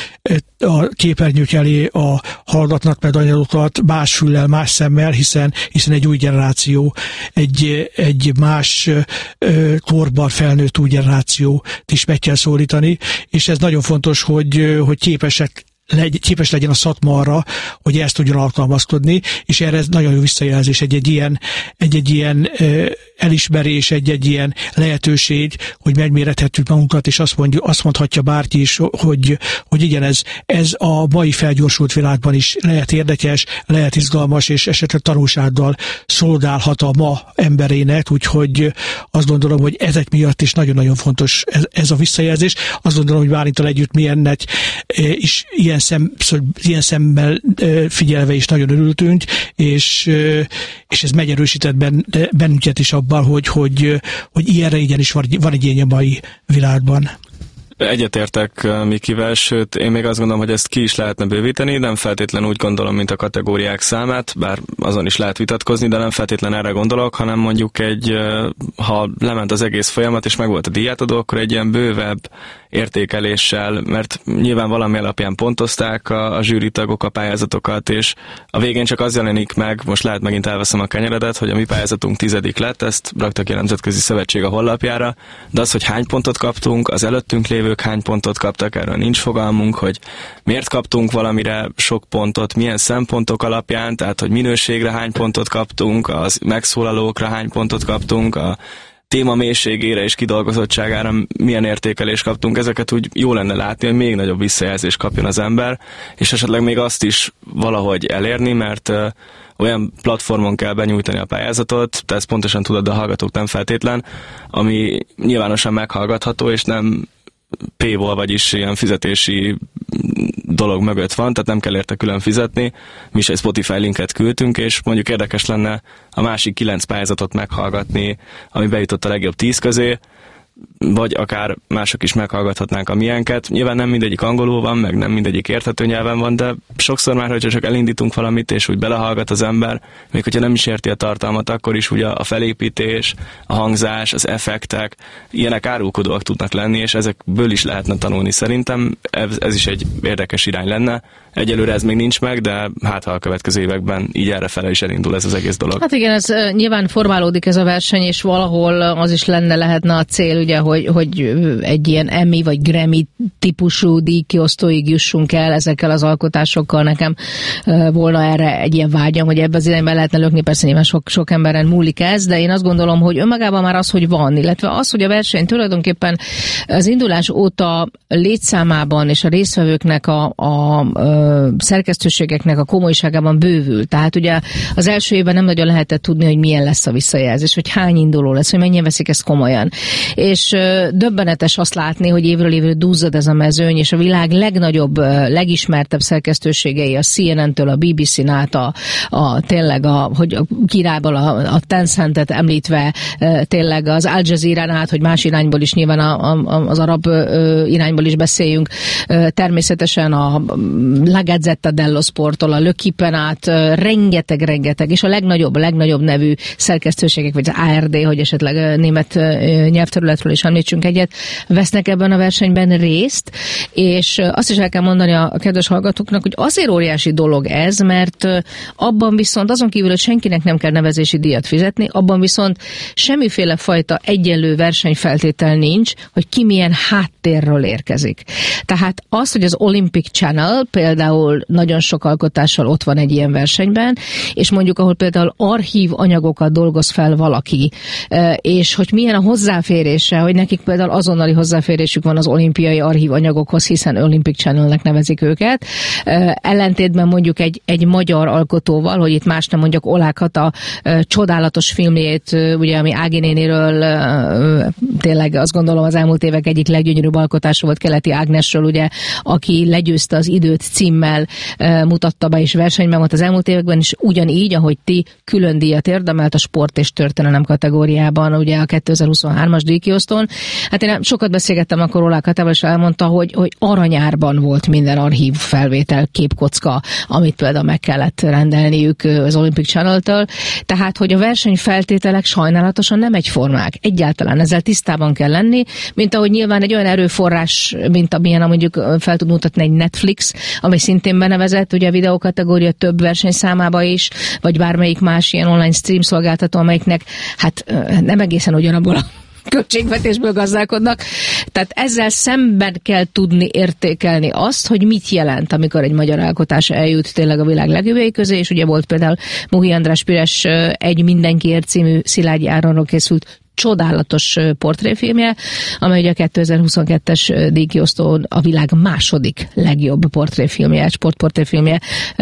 a képernyők elé, a hallgatnak meg anyagokat, más füllel, más szemmel, hiszen, hiszen egy új generáció, egy, egy más ö, korban felnőtt új generációt is meg kell szólítani, és ez nagyon fontos, hogy, hogy képesek legy, képes legyen a szakma arra, hogy ezt tudjon alkalmazkodni, és erre ez nagyon jó visszajelzés, egy-egy ilyen, egy-egy ilyen ö, elismerés, egy-egy ilyen lehetőség, hogy megmérethetjük magunkat, és azt, mondjuk, azt mondhatja bárki is, hogy, hogy igen, ez, ez a mai felgyorsult világban is lehet érdekes, lehet izgalmas, és esetleg tanulsággal szolgálhat a ma emberének, úgyhogy azt gondolom, hogy ezek miatt is nagyon-nagyon fontos ez, ez a visszajelzés. Azt gondolom, hogy Bálinttal együtt mi ennek is ilyen Szem, ilyen szemmel figyelve is nagyon örültünk, és, és ez megerősített bennünket is abban, hogy, hogy, hogy ilyenre igenis van, van egy ilyen a mai világban. Egyetértek Mikivel, sőt, én még azt gondolom, hogy ezt ki is lehetne bővíteni, nem feltétlenül úgy gondolom, mint a kategóriák számát, bár azon is lehet vitatkozni, de nem feltétlenül erre gondolok, hanem mondjuk egy, ha lement az egész folyamat, és meg volt a díjátadó, akkor egy ilyen bővebb értékeléssel, mert nyilván valami alapján pontozták a, a zsűritagok a pályázatokat, és a végén csak az jelenik meg, most lehet megint elveszem a kenyeredet, hogy a mi pályázatunk tizedik lett, ezt rakta ki a Nemzetközi Szövetség a honlapjára, de az, hogy hány pontot kaptunk, az előttünk lévők hány pontot kaptak, erről nincs fogalmunk, hogy miért kaptunk valamire sok pontot, milyen szempontok alapján, tehát hogy minőségre hány pontot kaptunk, az megszólalókra hány pontot kaptunk, a téma mélységére és kidolgozottságára milyen értékelést kaptunk, ezeket úgy jó lenne látni, hogy még nagyobb visszajelzést kapjon az ember, és esetleg még azt is valahogy elérni, mert ö, olyan platformon kell benyújtani a pályázatot, te ezt pontosan tudod, de a hallgatók nem feltétlen, ami nyilvánosan meghallgatható, és nem paywall, vagyis ilyen fizetési dolog mögött van, tehát nem kell érte külön fizetni. Mi is egy Spotify linket küldtünk, és mondjuk érdekes lenne a másik kilenc pályázatot meghallgatni, ami bejutott a legjobb tíz közé, vagy akár mások is meghallgathatnánk a miénket. Nyilván nem mindegyik angolul van, meg nem mindegyik érthető nyelven van, de sokszor már, hogyha csak elindítunk valamit, és úgy belehallgat az ember, még hogyha nem is érti a tartalmat, akkor is ugye a felépítés, a hangzás, az effektek, ilyenek árulkodóak tudnak lenni, és ezekből is lehetne tanulni. Szerintem ez, ez is egy érdekes irány lenne. Egyelőre ez még nincs meg, de hát ha a következő években így errefele is elindul ez az egész dolog. Hát igen, ez nyilván formálódik ez a verseny, és valahol az is lenne, lehetne a cél, ugye, hogy, hogy egy ilyen Emmy vagy Grammy típusú díjkiosztóig jussunk el ezekkel az alkotásokkal. Nekem volna erre egy ilyen vágyam, hogy ebbe az irányban lehetne lökni, persze nyilván sok, sok emberen múlik ez, de én azt gondolom, hogy önmagában már az, hogy van, illetve az, hogy a verseny tulajdonképpen az indulás óta létszámában és a résztvevőknek a, a, a szerkesztőségeknek a komolyságában bővül. Tehát ugye az első évben nem nagyon lehetett tudni, hogy milyen lesz a visszajelzés, hogy hány induló lesz, hogy mennyien veszik ezt komolyan. És döbbenetes azt látni, hogy évről évre duzzad ez a mezőny, és a világ legnagyobb, legismertebb szerkesztőségei, a C N N-től a B B C-n át, a, a tényleg a, hogy a királyból a, a Tencentet említve, tényleg az Al Jazeera-n át, hogy más irányból is nyilván a, a, az arab irányból is beszéljünk, természetesen a La Gazzetta dello Sporttól, a L'Equipe-en át, rengeteg-rengeteg, és a legnagyobb, legnagyobb nevű szerkesztőségek, vagy az A R D, hogy esetleg német nyelvterületről is említsünk egyet, vesznek ebben a versenyben részt, és azt is el kell mondani a kedves hallgatóknak, hogy azért óriási dolog ez, mert abban viszont azon kívül, hogy senkinek nem kell nevezési díjat fizetni, abban viszont semmiféle fajta egyenlő versenyfeltétel nincs, hogy ki milyen háttérről érkezik. Tehát az, hogy az Olympic Channel például nagyon sok alkotással ott van egy ilyen versenyben, és mondjuk ahol például archív anyagokat dolgoz fel valaki, és hogy milyen a hozzáférése, hogy nekik például azonnali hozzáférésük van az olimpiai archív anyagokhoz, hiszen Olympic Channelnek nevezik őket. Ellentétben mondjuk egy, egy magyar alkotóval, hogy itt más nem mondjak, Olák Hata csodálatos filmjét, ugye, ami Ági néniről tényleg azt gondolom az elmúlt évek egyik leggyönyörűbb alkotása volt, Keleti Ágnesről, ugye, aki legyőzte az időt címmel mutatta be és versenyben volt az elmúlt években, és ugyanígy, ahogy ti, külön díjat érdemelt a sport és történelem kategóriában, ugye a kétezer-huszonhármas díjkiosztón. Hát én sokat beszélgettem akkor Olák Hatával, és elmondta, hogy, hogy aranyárban volt minden archív felvétel, képkocka, amit például meg kellett rendelniük az Olympic Channel-től. Tehát, hogy a versenyfeltételek sajnálatosan nem egyformák. Egyáltalán ezzel tisztában kell lenni, mint ahogy nyilván egy olyan erőforrás, mint amilyen mondjuk fel tud mutatni egy Netflix, ami szintén benevezett, ugye a videókategória több versenyszámába is, vagy bármelyik más ilyen online stream szolgáltató, amelyiknek hát nem egészen ugyanabból a költségvetésből gazdálkodnak. Tehát ezzel szemben kell tudni értékelni azt, hogy mit jelent, amikor egy magyar alkotás eljut tényleg a világ legjobbjai közé, és ugye volt például Muhi András Pires Egy mindenkiért című Szilágyi Áronról készült csodálatos portréfilmje, amely ugye a kétezer-huszonkettes díjkiosztón a világ második legjobb portréfilmje, sportportréfilmje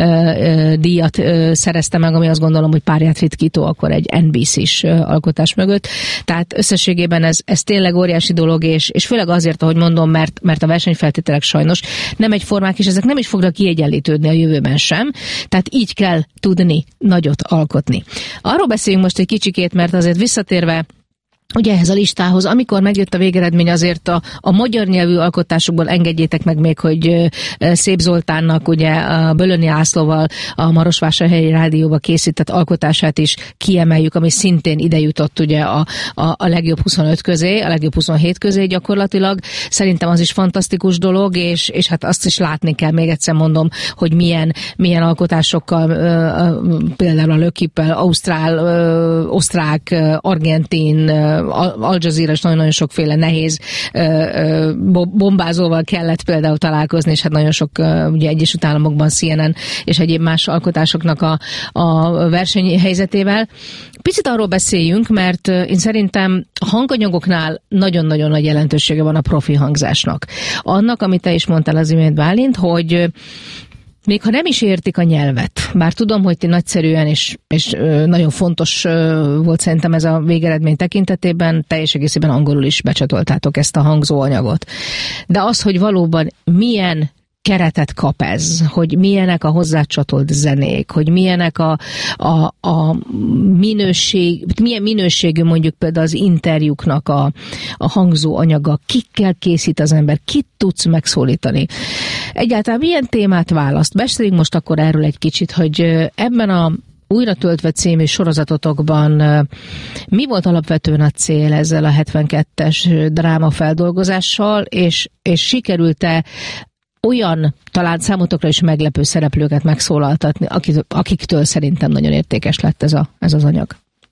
díjat szerezte meg, ami azt gondolom, hogy párját ritkító akkor egy N B C-s alkotás mögött. Tehát összességében ez, ez tényleg óriási dolog, és, és főleg azért, ahogy mondom, mert, mert a versenyfeltételek sajnos nem egyformák, és ezek nem is fognak kiegyenlítődni a jövőben sem. Tehát így kell tudni nagyot alkotni. Arról beszéljünk most egy kicsikét, mert azért visszatérve ugye ehhez a listához, amikor megjött a végeredmény, azért a, a magyar nyelvű alkotásokból engedjétek meg még, hogy Szép Zoltánnak, ugye a Bölöni Ászlóval a Marosvásárhelyi Rádióba készített alkotását is kiemeljük, ami szintén ide jutott ugye a, a, a legjobb huszonöt közé, a legjobb huszonhét közé gyakorlatilag. Szerintem az is fantasztikus dolog, és, és hát azt is látni kell, még egyszer mondom, hogy milyen, milyen alkotásokkal, például a Lökippel, ausztrál, osztrák, argentin, Al Jazeera és nagyon-nagyon sokféle nehéz bombázóval kellett például találkozni, és hát nagyon sok ugye Egyesült Államokban C N N és egyéb más alkotásoknak a, a versenyhelyzetével. Picit arról beszéljünk, mert én szerintem a hanganyagoknál nagyon-nagyon nagy jelentősége van a profi hangzásnak. Annak, amit te is mondtál az imént, Bálint, hogy még ha nem is értik a nyelvet, bár tudom, hogy ti nagyszerűen és, és nagyon fontos volt szerintem ez a végeredmény tekintetében, teljes egészében angolul is becsatoltátok ezt a hangzóanyagot. De az, hogy valóban milyen keretet kap ez, hogy milyenek a hozzácsatolt zenék, hogy milyenek a, a, a minőség, milyen minőségű mondjuk például az interjúknak a, a hangzó anyaga, kikkel készít az ember, kit tudsz megszólítani. Egyáltalán milyen témát választ? Beszéljünk most akkor erről egy kicsit, hogy ebben a Újra töltve című sorozatotokban mi volt alapvetően a cél ezzel a hetvenkettes drámafeldolgozással, és, és sikerült-e olyan, talán számotokra is meglepő szereplőket megszólaltatni, akiktől szerintem nagyon értékes lett ez, a, ez az anyag?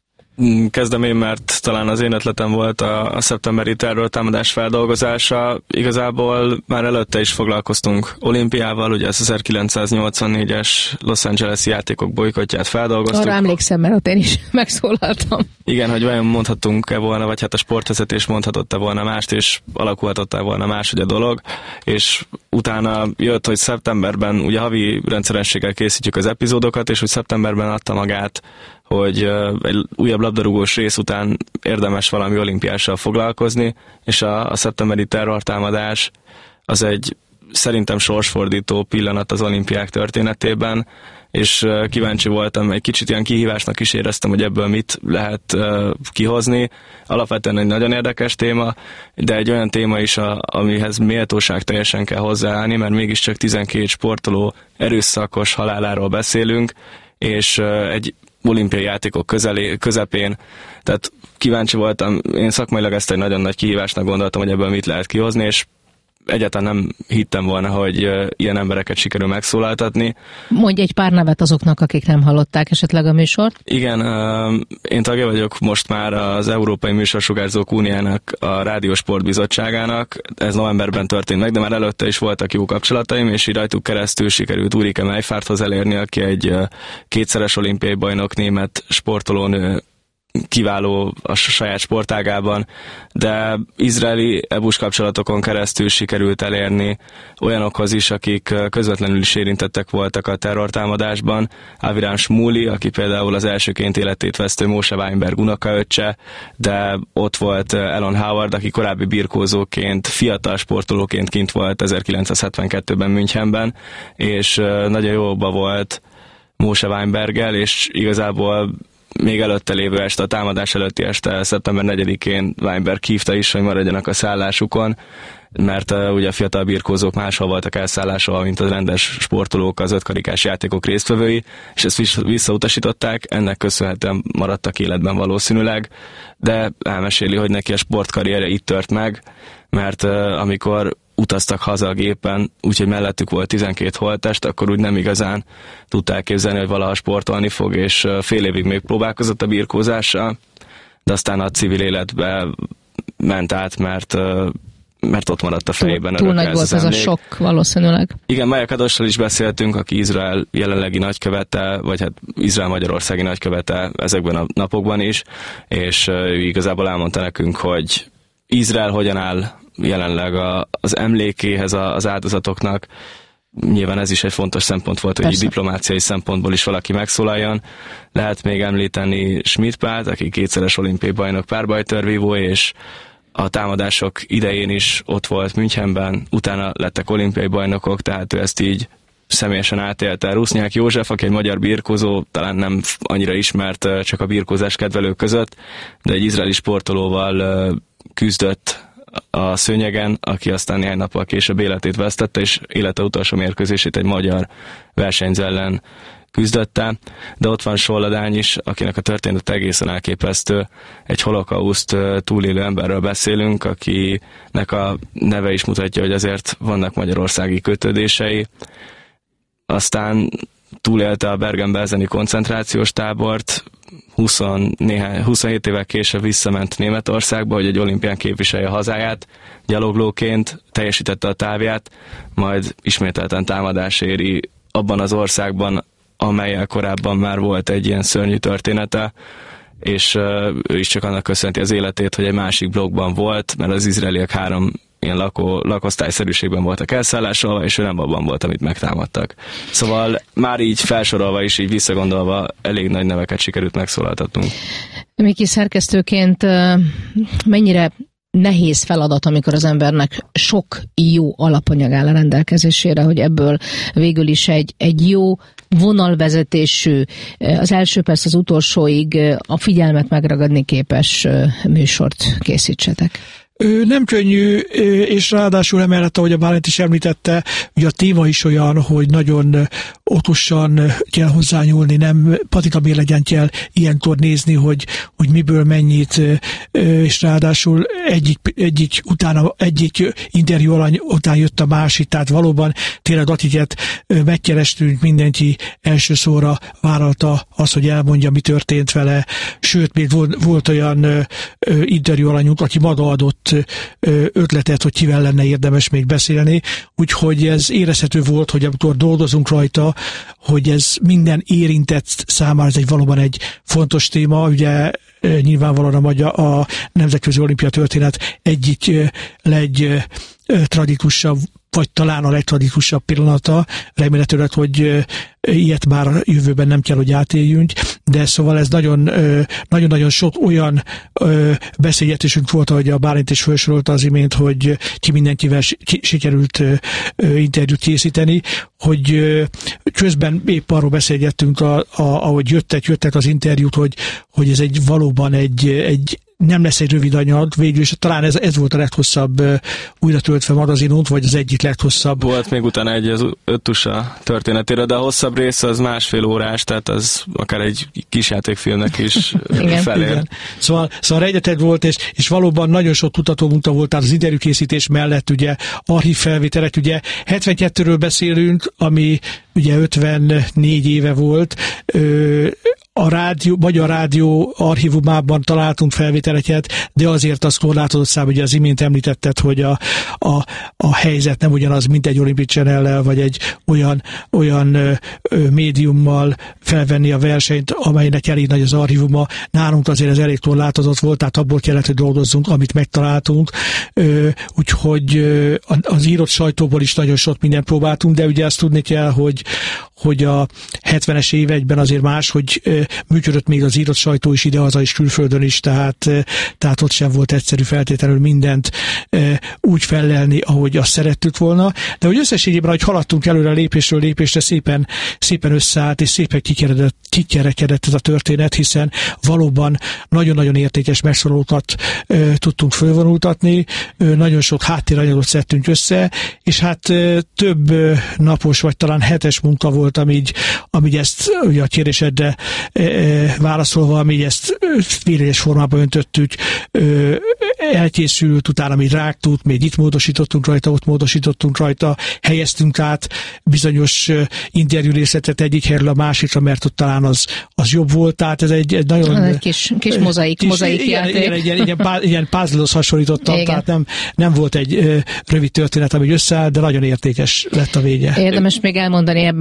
Kezdem én, mert talán az én ötletem volt a, a szeptemberi terrortámadás feldolgozása. Igazából már előtte is foglalkoztunk olimpiával, ugye az ezerkilencszáznyolcvannégyes Los Angeles-i játékok bolykottját feldolgoztuk. Arra emlékszem, mert ott én is megszólaltam. Igen, hogy vajon mondhattunk-e volna, vagy hát a sportvezetés mondhatott-e volna mást, és alakulhatott-e volna máshogy a dolog, és utána jött, hogy szeptemberben, ugye havi rendszerességgel készítjük az epizódokat, és hogy szeptemberben adta magát, hogy egy újabb labdarúgós rész után érdemes valami olimpiással foglalkozni, és a, a szeptemberi terrortámadás az egy szerintem sorsfordító pillanat az olimpiák történetében, és kíváncsi voltam, egy kicsit ilyen kihívásnak is éreztem, hogy ebből mit lehet kihozni. Alapvetően egy nagyon érdekes téma, de egy olyan téma is, a, amihez méltóság teljesen kell hozzáállni, mert mégiscsak tizenkét sportoló erőszakos haláláról beszélünk, és egy olimpiai játékok közelé, közepén, tehát kíváncsi voltam, én szakmailag ezt egy nagyon nagy kihívásnak gondoltam, hogy ebből mit lehet kihozni, és egyáltalán nem hittem volna, hogy ilyen embereket sikerül megszólaltatni. Mondj egy pár nevet azoknak, akik nem hallották esetleg a műsort. Igen, én tagja vagyok most már az Európai Műsorsugárzók Uniának, a Rádiósport Bizottságának. Ez novemberben történt meg, de már előtte is voltak jó kapcsolataim, és így rajtuk keresztül sikerült Ulrike Meifárthoz elérni, aki egy kétszeres olimpiai bajnok, német sportolónő, kiváló a saját sportágában, de izraeli é bú-s kapcsolatokon keresztül sikerült elérni olyanokhoz is, akik közvetlenül is érintettek voltak a terrortámadásban. Aviram Shmuli, aki például az elsőként életét vesztő Moshe Weinberg unokaöccse, de ott volt Elon Howard, aki korábbi birkózóként, fiatal sportolóként kint volt ezerkilencszázhetvenkettőben Münchenben, és nagyon jóba volt Moshe Weinberggel, és igazából még előtte lévő este, a támadás előtti este, szeptember negyedikén Weinberg hívta is, hogy maradjanak a szállásukon, mert uh, ugye a fiatal birkózók máshol voltak elszállásolva, mint a rendes sportolók, az ötkarikás játékok résztvevői, és ezt visz- visszautasították, ennek köszönhetően maradtak életben valószínűleg, de elmeséli, hogy neki a sportkarrierje itt tört meg, mert uh, amikor utaztak haza a gépen, úgyhogy mellettük volt tizenkét holttest, akkor úgy nem igazán tudták képzelni, hogy valaha sportolni fog, és fél évig még próbálkozott a birkózással, de aztán a civil életbe ment át, mert, mert ott maradt a fejében. Túl, túl nagy volt ez a sok valószínűleg. Igen, Maja Kadossal is beszéltünk, aki Izrael jelenlegi nagykövete, vagy hát Izrael magyarországi nagykövete ezekben a napokban is, és ő igazából elmondta nekünk, hogy Izrael hogyan áll jelenleg a, az emlékéhez az áldozatoknak. Nyilván ez is egy fontos szempont volt, hogy diplomáciai szempontból is valaki megszólaljon. Lehet még említeni Schmidt Pált, aki kétszeres olimpiai bajnok párbajtörvívó, és a támadások idején is ott volt Münchenben, utána lettek olimpiai bajnokok, tehát ő ezt így személyesen átélte. Rusnyák József, aki egy magyar birkózó, talán nem annyira ismert csak a birkózás kedvelők között, de egy izraeli sportolóval küzdött a szőnyegen, aki aztán néhány nappal később életét vesztette, és élete utolsó mérkőzését egy magyar versenyző ellen küzdötte, de ott van Solladány is, akinek a történet egészen elképesztő. Egy holokauszt túlélő emberről beszélünk, akinek a neve is mutatja, hogy azért vannak magyarországi kötődései. Aztán túlélte a Bergen-Belseni koncentrációs tábort, húsz, néhány, huszonhét évvel később visszament Németországba, hogy egy olimpián képviselje a hazáját, gyaloglóként teljesítette a távját, majd ismételten támadás éri abban az országban, amellyel korábban már volt egy ilyen szörnyű története, és ő is csak annak köszönti az életét, hogy egy másik blokkban volt, mert az izraeliek három ilyen lakó, lakosztályszerűségben voltak elszállásolva, és ő nem abban volt, amit megtámadtak. Szóval már így felsorolva és így visszagondolva elég nagy neveket sikerült megszólaltatnunk. Miki, szerkesztőként mennyire nehéz feladat, amikor az embernek sok jó alapanyag áll a rendelkezésére, hogy ebből végül is egy, egy jó vonalvezetésű, az első perc az utolsóig a figyelmet megragadni képes műsort készítsetek. Nem könnyű, és ráadásul emellett, ahogy a Bálint is említette, ugye a téma is olyan, hogy nagyon okosan kell hozzányúlni, nem patikabérlegyen kell ilyenkor nézni, hogy, hogy miből mennyit, és ráadásul egyik, egyik utána, egyik interjú alany után jött a másik, tehát valóban tényleg akiket megkerestünk, mindenki első szóra vállalta az, hogy elmondja, mi történt vele, sőt, még volt, volt olyan interjú alanyunk, aki maga adott ötletet, hogy kivel lenne érdemes még beszélni, úgyhogy ez érezhető volt, hogy amikor dolgozunk rajta, hogy ez minden érintett számára ez egy valóban egy fontos téma, ugye nyilvánvalóan a, magyar, a Nemzetközi Olimpia történet egyik legtradikusabb, vagy talán a legtradikusabb pillanata, remélhetőleg, hogy ilyet már jövőben nem kell, hogy átéljünk, de szóval ez nagyon, nagyon-nagyon sok olyan beszélgetésünk volt, ahogy a Bálint is felsorolta az imént, hogy ki mindenkivel sikerült interjút készíteni, hogy közben épp arról beszélgettünk, a, a, ahogy jöttek, jöttek az interjút, hogy, hogy ez egy valóban egy, egy nem lesz egy rövid anyag, végül is talán ez, ez volt a leghosszabb uh, újra töltve magazinunk, vagy az egyik leghosszabb. Volt még utána egy az öttusa történetére, de a hosszabb része az másfél órás, tehát az akár egy kisjátékfilmnek is felér. Igen. Szóval, szóval egyeted volt, és, és valóban nagyon sok kutatómunka volt, tehát az interjúkészítés mellett ugye archív felvételek, ugye hetvenkettőről beszélünk, ami ugye ötvennégy éve volt, ö, a rádió, Magyar Rádió archívumában találtunk felvételeket, de azért az korlátozott szám, ugye az imént említetted, hogy a, a, a helyzet nem ugyanaz, mint egy Olympic Channel-lel, vagy egy olyan, olyan ö, ö, médiummal felvenni a versenyt, amelynek elég nagy az archívuma. Nálunk azért ez elég korlátozott volt, tehát abból kellett, hogy dolgozzunk, amit megtaláltunk. Ö, úgyhogy ö, az írott sajtóból is nagyon sok mindent próbáltunk, de ugye azt tudni kell, hogy hogy a hetvenes években azért más, hogy működött még az írott sajtó is idehaza is külföldön is, tehát, tehát ott sem volt egyszerű feltétlenül mindent úgy fellelni, ahogy azt szerettük volna, de hogy összességében, hogy haladtunk előre lépésről lépésre, szépen, szépen összeállt, és szépen kikerekedett, kikerekedett ez a történet, hiszen valóban nagyon-nagyon értékes megszólalókat tudtunk fölvonultatni, nagyon sok háttéranyagot szedtünk össze, és hát több napos, vagy talán hetes munka volt, amíg, amíg ezt ugye a kérdésedre e, e, válaszolva, amíg ezt féléles formában öntöttük, e, elkészült, utána még rágtuk, még itt módosítottunk rajta, ott módosítottunk rajta, helyeztünk át bizonyos interjú részletet egyik helyről a másikra, mert ott talán az, az jobb volt, tehát ez egy, egy nagyon... Egy kis, kis mozaik, kis, mozaik igen, játék. Igen, igen, igen, pá, igen puzzle-hoz hasonlítottam, igen. Tehát nem, nem volt egy ö, rövid történet, ami összeáll, de nagyon értékes lett a vége. Érdemes még elmondani ebben a, ebben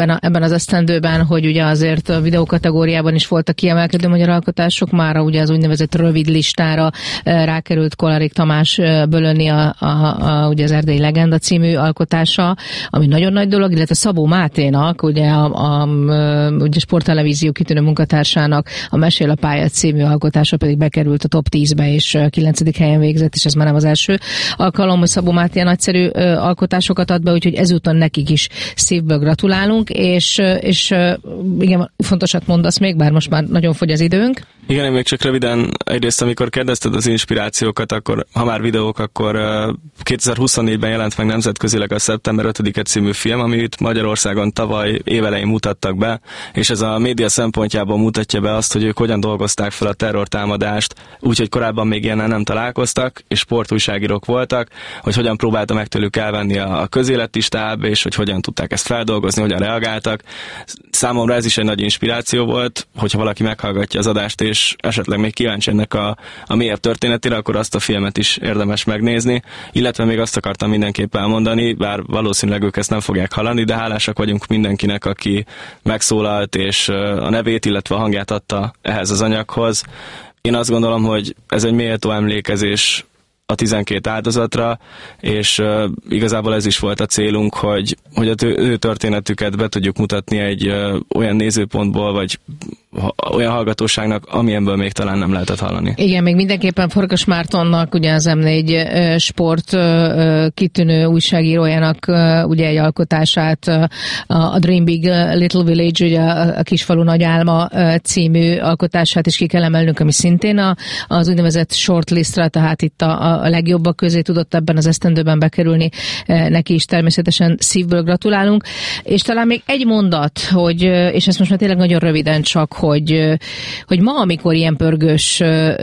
abban az esztendőben, hogy ugye azért a videó kategóriában is voltak kiemelkedő magyar alkotások, mára ugye az úgynevezett rövid listára rákerült Kolárik Tamás Bölöni a, a, a, ugye az Erdélyi Legenda című alkotása, ami nagyon nagy dolog, illetve Szabó Máténak, ugye a, a, a ugye Sporttelevízió kitűnő munkatársának a Mesél a pálya című alkotása pedig bekerült a top tízbe, és kilencedik helyen végzett, és ez már nem az első alkalom, hogy Szabó Máté nagyszerű alkotásokat ad be, úgyhogy ezúton nekik is szívből gratulálunk, és, és igen, fontosat mondasz még, bár most már nagyon fogy az időnk. Igen, én még csak röviden, egyrészt amikor kérdezted az inspirációkat, akkor ha már videók, akkor kétezer-huszonnégyben jelent meg nemzetközileg a Szeptember ötödike című film, amit Magyarországon tavaly évelején mutattak be, és ez a média szempontjából mutatja be azt, hogy ők hogyan dolgozták fel a terrortámadást, úgyhogy korábban még ilyennel nem találkoztak, és sportújságírók voltak, hogy hogyan próbálta meg tőlük elvenni a közéleti stáb, és hogy hogyan tudták ezt feldolgozni, hogyan reagáltak. Számomra ez is egy nagy inspiráció volt, hogyha valaki meghallgatja az adást, és esetleg még kíváncsi ennek a, a mélyebb történetére, akkor azt a filmet is érdemes megnézni, illetve még azt akartam mindenképp elmondani, bár valószínűleg ők ezt nem fogják hallani, de hálásak vagyunk mindenkinek, aki megszólalt, és a nevét, illetve a hangját adta ehhez az anyaghoz. Én azt gondolom, hogy ez egy méltó emlékezés a tizenkét áldozatra, és uh, igazából ez is volt a célunk, hogy, hogy a ő, ő történetüket be tudjuk mutatni egy uh, olyan nézőpontból, vagy ha, olyan hallgatóságnak, amilyenből még talán nem lehetett hallani. Igen, még mindenképpen Farkas Mártonnak, ugye az em négy uh, sport uh, kitűnő újságírójának uh, ugye egy alkotását, uh, a Dream Big Little Village, ugye a, a Kisfalu Nagy Álma uh, című alkotását is ki kell emelnünk, ami szintén a, az úgynevezett shortlistra, tehát itt a, a a legjobbak közé tudott ebben az esztendőben bekerülni, neki is természetesen szívből gratulálunk. És talán még egy mondat, hogy, és ezt most már tényleg nagyon röviden csak, hogy, hogy ma, amikor ilyen pörgős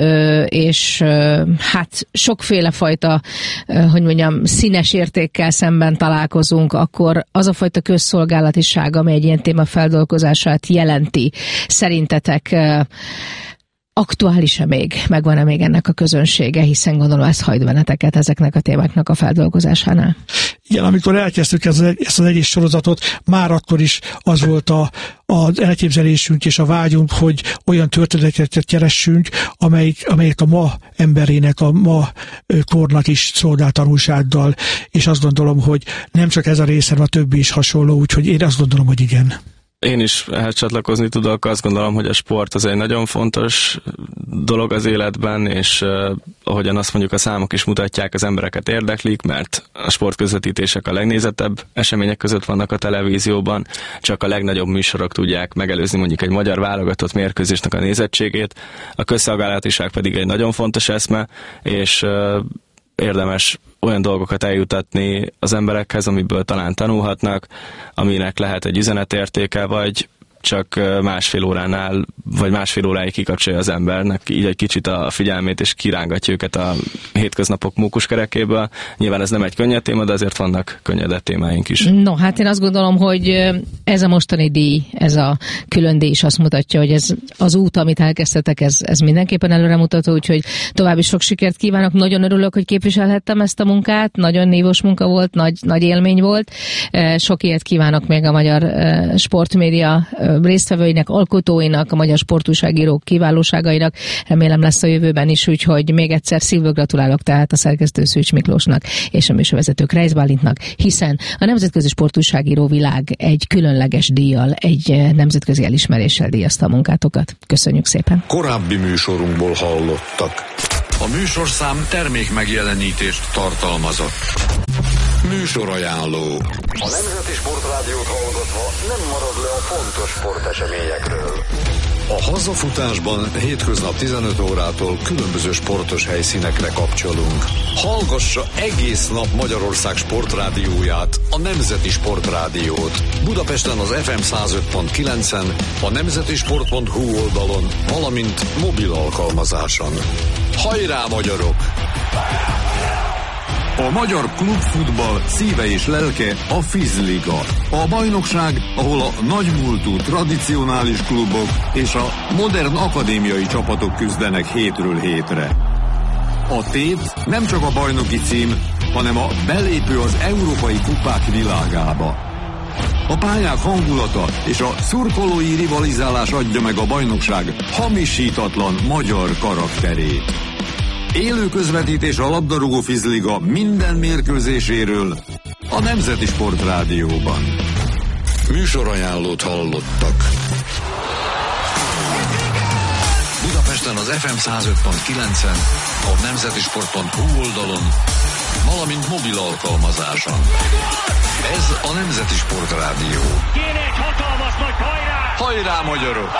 és hát sokféle fajta, hogy mondjam, színes értékkel szemben találkozunk, akkor az a fajta közszolgálatiság, ami egy ilyen téma feldolgozását jelenti, szerintetek aktuális-e még? Megvan-e még ennek a közönsége, hiszen gondolom ez hajt benneteket ezeknek a témáknak a feldolgozásánál? Igen, amikor elkezdtük ezt, ezt az egész sorozatot, már akkor is az volt a, az elképzelésünk és a vágyunk, hogy olyan történeteket keressünk, amelyik, amelyek a ma emberének, a ma kornak is szolgál tanulsággal, és azt gondolom, hogy nem csak ez a része, hanem a többi is hasonló, úgyhogy én azt gondolom, hogy igen. Én is ehhez csatlakozni tudok, azt gondolom, hogy a sport az egy nagyon fontos dolog az életben, és uh, ahogyan azt mondjuk a számok is mutatják, az embereket érdeklik, mert a sportközvetítések a legnézettebb események között vannak a televízióban, csak a legnagyobb műsorok tudják megelőzni mondjuk egy magyar válogatott mérkőzésnek a nézettségét, a közszolgálatiság pedig egy nagyon fontos eszme, és uh, érdemes olyan dolgokat eljutatni az emberekhez, amiből talán tanulhatnak, aminek lehet egy üzenetértéke, vagy csak másfél óránál, vagy másfél óráig kikapcsolja az embernek így egy kicsit a figyelmét, és kirángatja őket a hétköznapok mókuskerekéből. Nyilván ez nem egy könnyed téma, de azért vannak könnyedebb témáink is. No, hát én azt gondolom, hogy ez a mostani díj, ez a külön díj is azt mutatja, hogy ez az út, amit elkezdtetek, ez, ez mindenképpen előremutató, úgyhogy további sok sikert kívánok. Nagyon örülök, hogy képviselhettem ezt a munkát, nagyon nívós munka volt, nagy, nagy élmény volt. Sok ilyet kívánok még a magyar sportmédia résztvevőinek, alkotóinak, a magyar sportújságírók kiválóságainak. Remélem lesz a jövőben is, úgyhogy még egyszer szívből gratulálok tehát a szerkesztő Szűcs Miklósnak és a műsorvezető Kreisz Bálintnak, hiszen a nemzetközi sportújságíró világ egy különleges díjjal, egy nemzetközi elismeréssel díjazta a munkátokat. Köszönjük szépen! Korábbi műsorunkból hallottak. A műsorszám termék megjelenítést tartalmazott. Műsorajánló. A Nemzeti Sportrádiót hallgatva nem marad le a fontos sporteseményekről. A hazafutásban hétköznap tizenöt órától különböző sportos helyszínekre kapcsolunk. Hallgassa egész nap Magyarország sportrádióját, a Nemzeti Sportrádiót. Budapesten az ef em száz öt pont kilencen, a nemzetisport pont hu oldalon, valamint mobil alkalmazáson. Hajrá, magyarok! A magyar klubfutball szíve és lelke a Fizliga. A bajnokság, ahol a nagymúltú tradicionális klubok és a modern akadémiai csapatok küzdenek hétről hétre. A tét nem csak a bajnoki cím, hanem a belépő az európai kupák világába. A pályák hangulata és a szurkolói rivalizálás adja meg a bajnokság hamisítatlan magyar karakterét. Élő közvetítés a labdarúgó fizliga minden mérkőzéséről a Nemzeti Sport Rádióban. Műsorajánlót hallottak. Budapesten az ef em száz öt pont kilencen, a nemzetisport pont hu oldalon, valamint mobil alkalmazáson. Ez a Nemzeti Sport Rádió. Kéne egy hatalmas nagy hajrá! Hajrá, magyarok!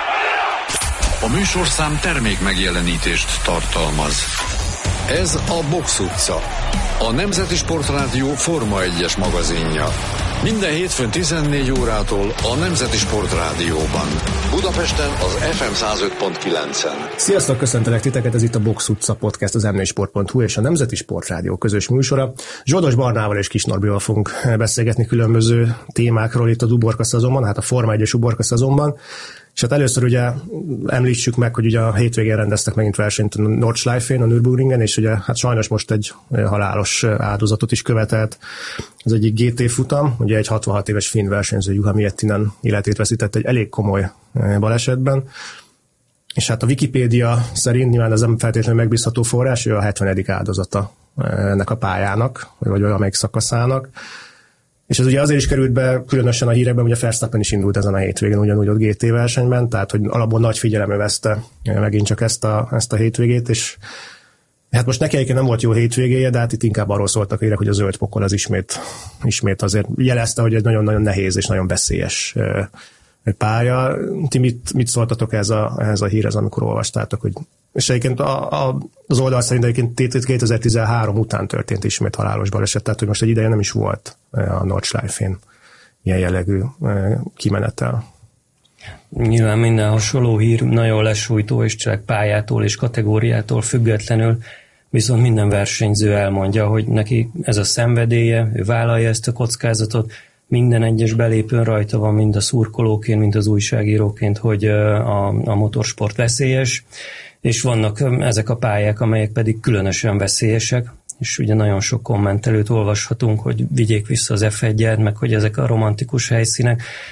A műsorszám termék megjelenítést tartalmaz. Ez a Box utca, a Nemzeti Sport Rádió Forma egyes magazinja. Minden hétfőn tizennégy órától a Nemzeti Sport Rádióban. Budapesten az ef em száz öt pont kilencen. Sziasztok, köszöntelek titeket, ez itt a Box utca podcast, az em négy sport pont hu és a Nemzeti Sport Rádió közös műsora. Zsoldos Barnával és Kis Norbival fogunk beszélgetni különböző témákról itt a uborka szezonban, hát a Forma egyes uborka szezonban. És hát először ugye említsük meg, hogy ugye a hétvégén rendeztek megint versenyt a Nordschleife-én, a Nürburgringen, és ugye hát sajnos most egy halálos áldozatot is követelt az egyik gé té futam, ugye egy hatvanhat éves finn versenyző, Juha Miettinen életét veszített egy elég komoly balesetben. És hát a Wikipédia szerint, nyilván ez nem feltétlenül megbízható forrás, ő a hetvenedik áldozata ennek a pályának, vagy valamelyik szakaszának. És ez ugye azért is került be különösen a hírekben, hogy a Verstappen is indult ezen a hétvégén, ugyanúgy ott gé té versenyben, tehát hogy alapból nagy figyelemre veszte megint csak ezt a, ezt a hétvégét, és hát most neki egyébként nem volt jó hétvégéje, de hát itt inkább arról szóltak hírek, hogy a zöld pokol az ismét, ismét azért jelezte, hogy egy nagyon-nagyon nehéz és nagyon veszélyes pálya. Ti mit, mit szóltatok ez a, ehhez a hírhez, amikor olvastátok, hogy és egyébként a, a, az oldal szerint egyébként kétezer-tizenhárom után történt ismét halálos baleset, tehát hogy most egy ideje nem is volt a Nordschleife-én ilyen jellegű kimenetel. Nyilván minden hasonló hír nagyon lesújtó és csak pályától és kategóriától függetlenül, viszont minden versenyző elmondja, hogy neki ez a szenvedélye, ő vállalja ezt a kockázatot, minden egyes belépőn rajta van, mind a szurkolóként, mind az újságíróként, hogy a, a motorsport veszélyes, és vannak ezek a pályák, amelyek pedig különösen veszélyesek, és ugye nagyon sok kommentelőt olvashatunk, hogy vigyék vissza az ef egyet, meg hogy ezek a romantikus helyszínek,